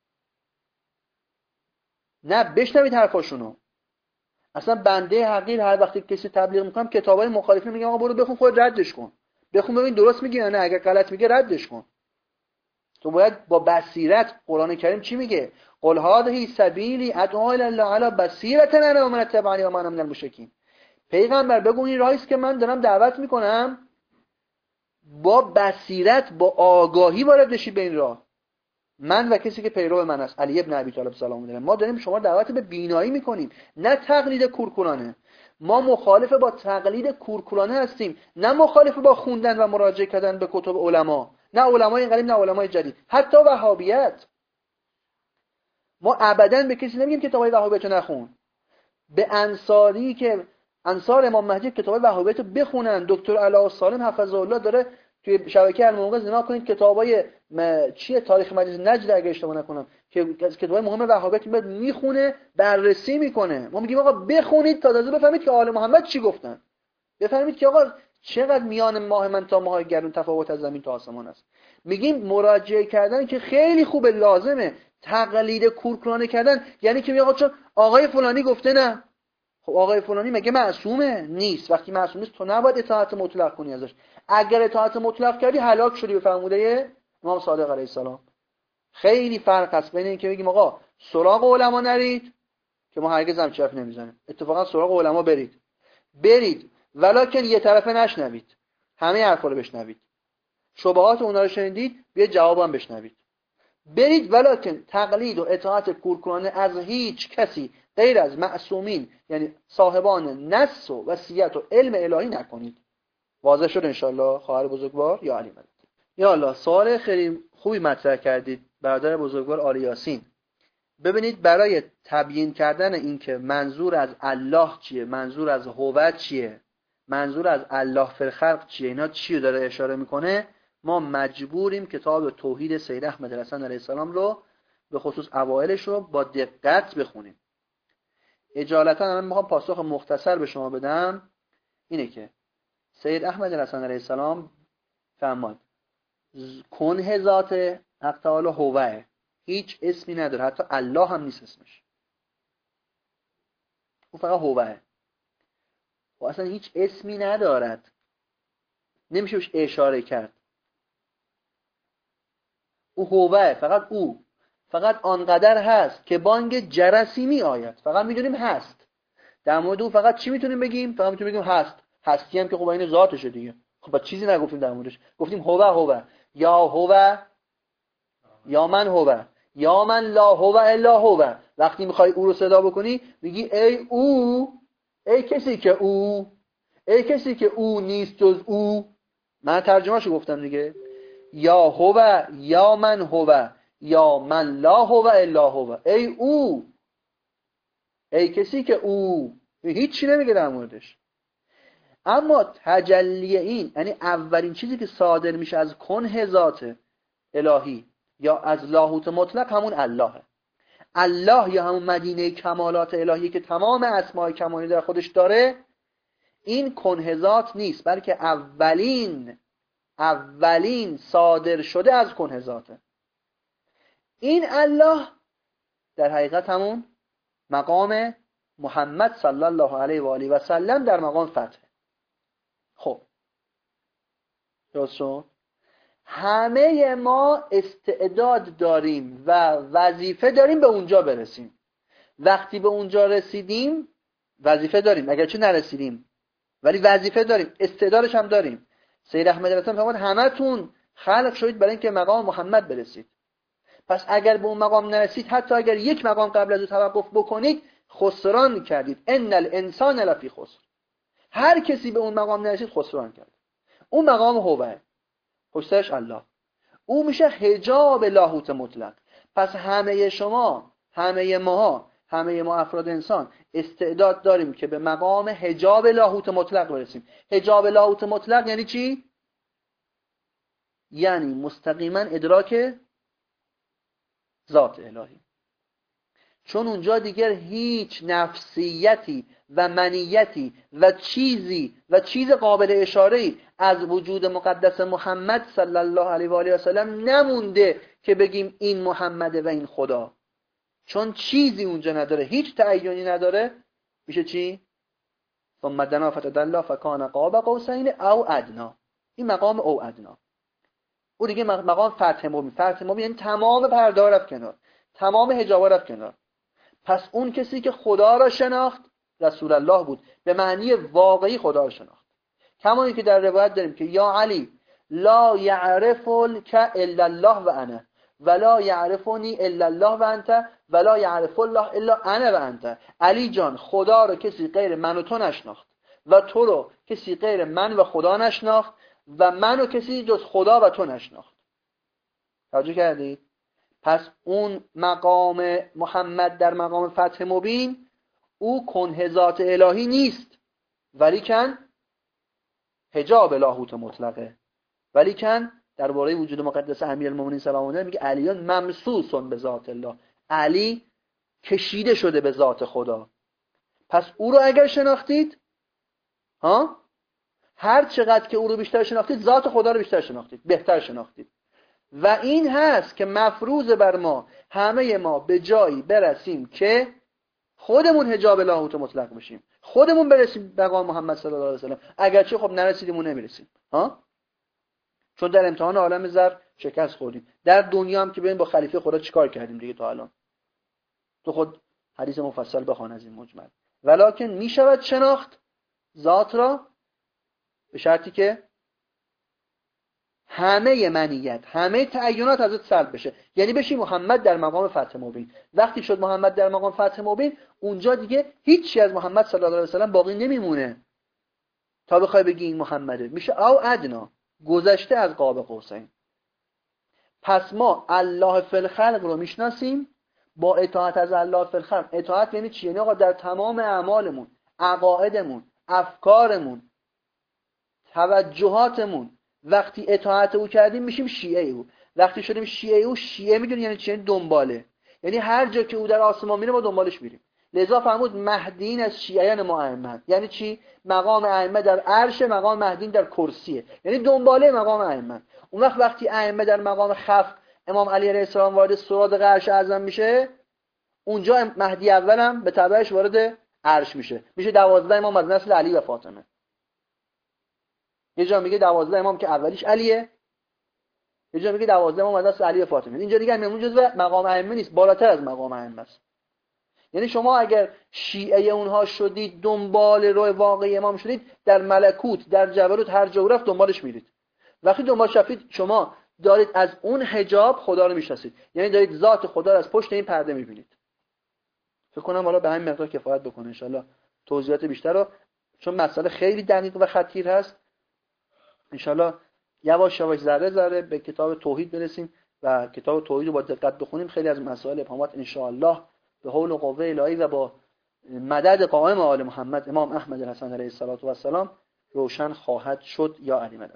نه بشنوید حرفاشونو. اصلا بنده حقیر هر وقتی کسی تبلیغ میکنم کتابای مخالفین میگم آقا برو بخون، خود ردش کن. بخون ببین درست میگه یا نه. اگر غلط میگه ردش کن. تو باید با بصیرت. قرآن کریم چی میگه؟ قل هذه سبیلی ادعو الی الله علی بصیرة انا و من اتبعنی و من من المشرکین. پیغمبر بگو این راهی است که من دارم دعوت میکنم، با بصیرت، با آگاهی وارد بشی به این راه. من و کسی که پیرو من است، علی ابن ابی طالب سلام علیه، ما داریم شما دعوت به بینایی میکنیم، نه تقلید کورکورانه. ما مخالف با تقلید کورکورانه هستیم، نه مخالف با خوندن و مراجعه کردن به کتب علما، نه علمای قدیم نه علمای جدید، حتی وهابیت. ما ابداً به کسی نمیگیم کتابای وهابیت رو نخون. به انصاری که انصار امام مهدی کتابای وهابیت رو بخونن. دکتر علاء سالم حفظه الله داره توی شبکه الموقظ نگاه کنید، کتابای چیه تاریخ مجلس نجد اگه اشتباه نکنم، که کتابای مهم وهابیت میخونه، بررسی میکنه. ما میگیم آقا بخونید تا تازه بفهمید که آل محمد چی گفتن. بفهمید که آقا چقدر میان ماه من تا ماه گردون تفاوت از زمین تا آسمان است. میگیم مراجعه کردن که خیلی خوبه، لازمه. تقلید کورکورانه کردن یعنی که آقا چون آقای فلانی گفته نه. خب آقای فلانی مگه معصومه؟ نیست. وقتی معصوم نیست تو نباید اطاعت مطلق کنی ازش. اگر اطاعت مطلق کردی هلاک شدی، به فرموده امام صادق علیه السلام. خیلی فرق هست بین اینکه بگیم آقا سراغ علما نرید، که ما هرگز هم چرف نمیزنیم، اتفاقا سراغ علما برید ولکن یه طرفه نشنوید، همه حرفا رو بشنوید. شبهات اونها رو شنیدید، بیا جوابم بشنوید. برید ولکن تقلید و اطاعت کورکورانه از هیچ کسی غیر از معصومین، یعنی صاحبان نص و وصیت و علم الهی نکنید. واضح شد انشالله خواهر بزرگوار یا علی مدد. یا الله، سوال خیلی خوبی مطرح کردید برادر بزرگوار آل یاسین. ببینید برای تبیین کردن این که منظور از الله چیه، منظور از هویت چیه، منظور از الله فی الخلق چیه، اینا چی رو داره اشاره میکنه، ما مجبوریم کتاب توحید سید احمد الحسن علیه السلام رو به خصوص اوائلش رو با دقت بخونیم. اجالتا من میخوام پاسخ مختصر به شما بدم. اینه که سید احمد الحسن علیه السلام فرمود کنه ذات حق تعالی هوه، هیچ اسمی نداره، حتی الله هم نیست اسمش، او فقط هوه و اصلا هیچ اسمی ندارد، نمیشه بهش اشاره کرد. او هوه، فقط او، فقط آنقدر هست که بانگ جرسی می آید. فقط میدونیم هست. در مورد او فقط چی میتونیم بگیم؟ فقط میتونیم بگیم هست. هستی هم که خب این ذاتشه دیگه. خب چیزی نگفتیم در موردش. گفتیم هوه یا هوه یا من هوه یا من لا هوه الا هوه. وقتی میخوای او رو صدا بکنی میگی ای او، ای کسی که او، ای کسی که او نیست جز او. من ترجمهشو گفتم دیگه. یا هو یا من هو یا من لا هو الا هو. ای او، ای کسی که او، هیچی نمیگه در موردش. اما تجلی این، یعنی اولین چیزی که صادر میشه از کنه ذات الهی یا از لاهوت مطلق، همون اللهه. الله یا همون مدینه کمالات الهی که تمام اسماء کمالی در خودش داره، این کنه ذات نیست، بلکه اولین صادر شده از کنه ذاته. این الله در حقیقت همون مقام محمد صلی الله علیه و آله و سلم در مقام فتح. خب درست شد؟ همه ما استعداد داریم و وظیفه داریم به اونجا برسیم. وقتی به اونجا رسیدیم وظیفه داریم، اگرچه نرسیدیم ولی وظیفه داریم، استعدادش هم داریم. سید احمد رضا فرمود همتون خلق شدید برای اینکه مقام محمد برسید. پس اگر به اون مقام نرسید، حتی اگر یک مقام قبل از اون توقف بکنید، خسران کردید. ان الانسان لفی خسر. هر کسی به اون مقام نرسید خسران کرد. اون مقام هوه، پشتش الله، او میشه حجاب لاهوت مطلق. پس همه شما، همه ما افراد انسان استعداد داریم که به مقام حجاب لاهوت مطلق برسیم. حجاب لاهوت مطلق یعنی چی؟ یعنی مستقیما ادراک ذات الهی. چون اونجا دیگر هیچ نفسیتی و منیتی و چیز قابل اشاره‌ای از وجود مقدس محمد صلی الله علیه و آله و سلم نمونده که بگیم این محمده و این خدا. چون چیزی اونجا نداره، هیچ تعیینی نداره، میشه چی؟ ثم دنا فتدلی فکان قاب قوسین او ادنا. این مقام او ادنا. او دیگه مقام فتح مبین. فتح مبین یعنی تمام پرده ها رفت کنار، تمام حجاب ها رفت کنار. پس اون کسی که خدا را شناخت رسول الله بود، به معنی واقعی خدا را شناخت. کمانی که در روایت داریم که یا علی لا یعرفک الا الله و انا ولا یعرفنی الا الله و انت ولا یعرف الله الا انا و انت. علی جان، خدا رو کسی غیر من و تو نشناخت و تو رو کسی غیر من و خدا نشناخت و منو کسی جز خدا و تو نشناخت. توجه کردید؟ پس اون مقام محمد در مقام فتح مبین، او کنه ذات الهی نیست، ولیکن حجاب لاهوت مطلقه. ولیکن درباره وجود مقدس امیرالمومنین سلام الله میگه علیان ممسوسون به ذات الله. علی کشیده شده به ذات خدا. پس او رو اگر شناختید، هر چقدر که او رو بیشتر شناختید، ذات خدا رو بیشتر شناختید، بهتر شناختید. و این هست که مفروض بر ما، همه ما به جایی برسیم که خودمون حجاب لاهوت مطلق بشیم، خودمون برسیم به مقام محمد صلی الله علیه و سلم. اگرچه خب نرسیدیم و نمیرسیم، چون در امتحان عالم زر شکست خوردیم. در دنیا هم که ببین با خلیفه خدا چیکار کردیم دیگه تا الان. تو خود حدیث مفصل بخوان از این مجمل. ولکن میشود شناخت ذات را به شرطی که همه منیت، همه تعینات ازت سلب بشه. یعنی بشی محمد در مقام فتح مبین. وقتی شد محمد در مقام فتح مبین، اونجا دیگه هیچی از محمد صلی الله علیه و سلم باقی نمیمونه تا بخوای بگی این محمده. میشه او ادنا، گذشته از قاب قوسین. پس ما الله فی الخلق رو میشناسیم با اطاعت از الله فی الخلق. اطاعت یعنی چی؟ یعنی آقا در تمام اعمالمون، عقایدمون، افکارمون، توجهاتمون، وقتی اطاعت او کردیم میشیم شیعه او. وقتی شدیم شیعه او، شیعه میدونی یعنی چی؟ دنباله. یعنی هر جا که او در آسمان میره ما دنبالش میریم. لذا فرمود مهدیین از شیعیان ما ائمه. یعنی چی؟ مقام ائمه در عرش، مقام مهدیین در کرسیه، یعنی دنباله مقام ائمه. اون وقتی ائمه در مقام خف، امام علی علیه السلام وارد سراد عرش اعظم میشه، اونجا مهدی اولم به تبعش وارد عرش میشه 12 امام از نسل علی و فاطمه. یه جا میگه 12 امام که اولیش علیه، یه جا میگه 12 امام از نسل علی و فاطمه. اینجا دیگه همون جزء مقام ائمه نیست، بالاتر از مقام ائمه است. یعنی شما اگر شیعه اونها شدید، دنبال روی واقعی امام شدید، در ملکوت، در جبروت، هر جا رفت دنبالش میرید. وقتی دنبالش رفتید، شما دارید از اون حجاب خدا رو میشناسید، یعنی دارید ذات خدا رو از پشت این پرده میبینید. فکر کنم حالا به همین مقدار کفایت بکنه. ان شاءالله توضیحات بیشتر رو چون مسئله خیلی دقیق و خطیر هست. انشالله یواش یواش ذره ذره به کتاب توحید برسیم و کتاب توحید رو با دقت بخونیم. خیلی از مسائل ابهامات انشاءالله به حول و قوه الهی و با مدد قائم آل محمد امام احمد الحسن علیه السلام روشن خواهد شد. یا علی مدد.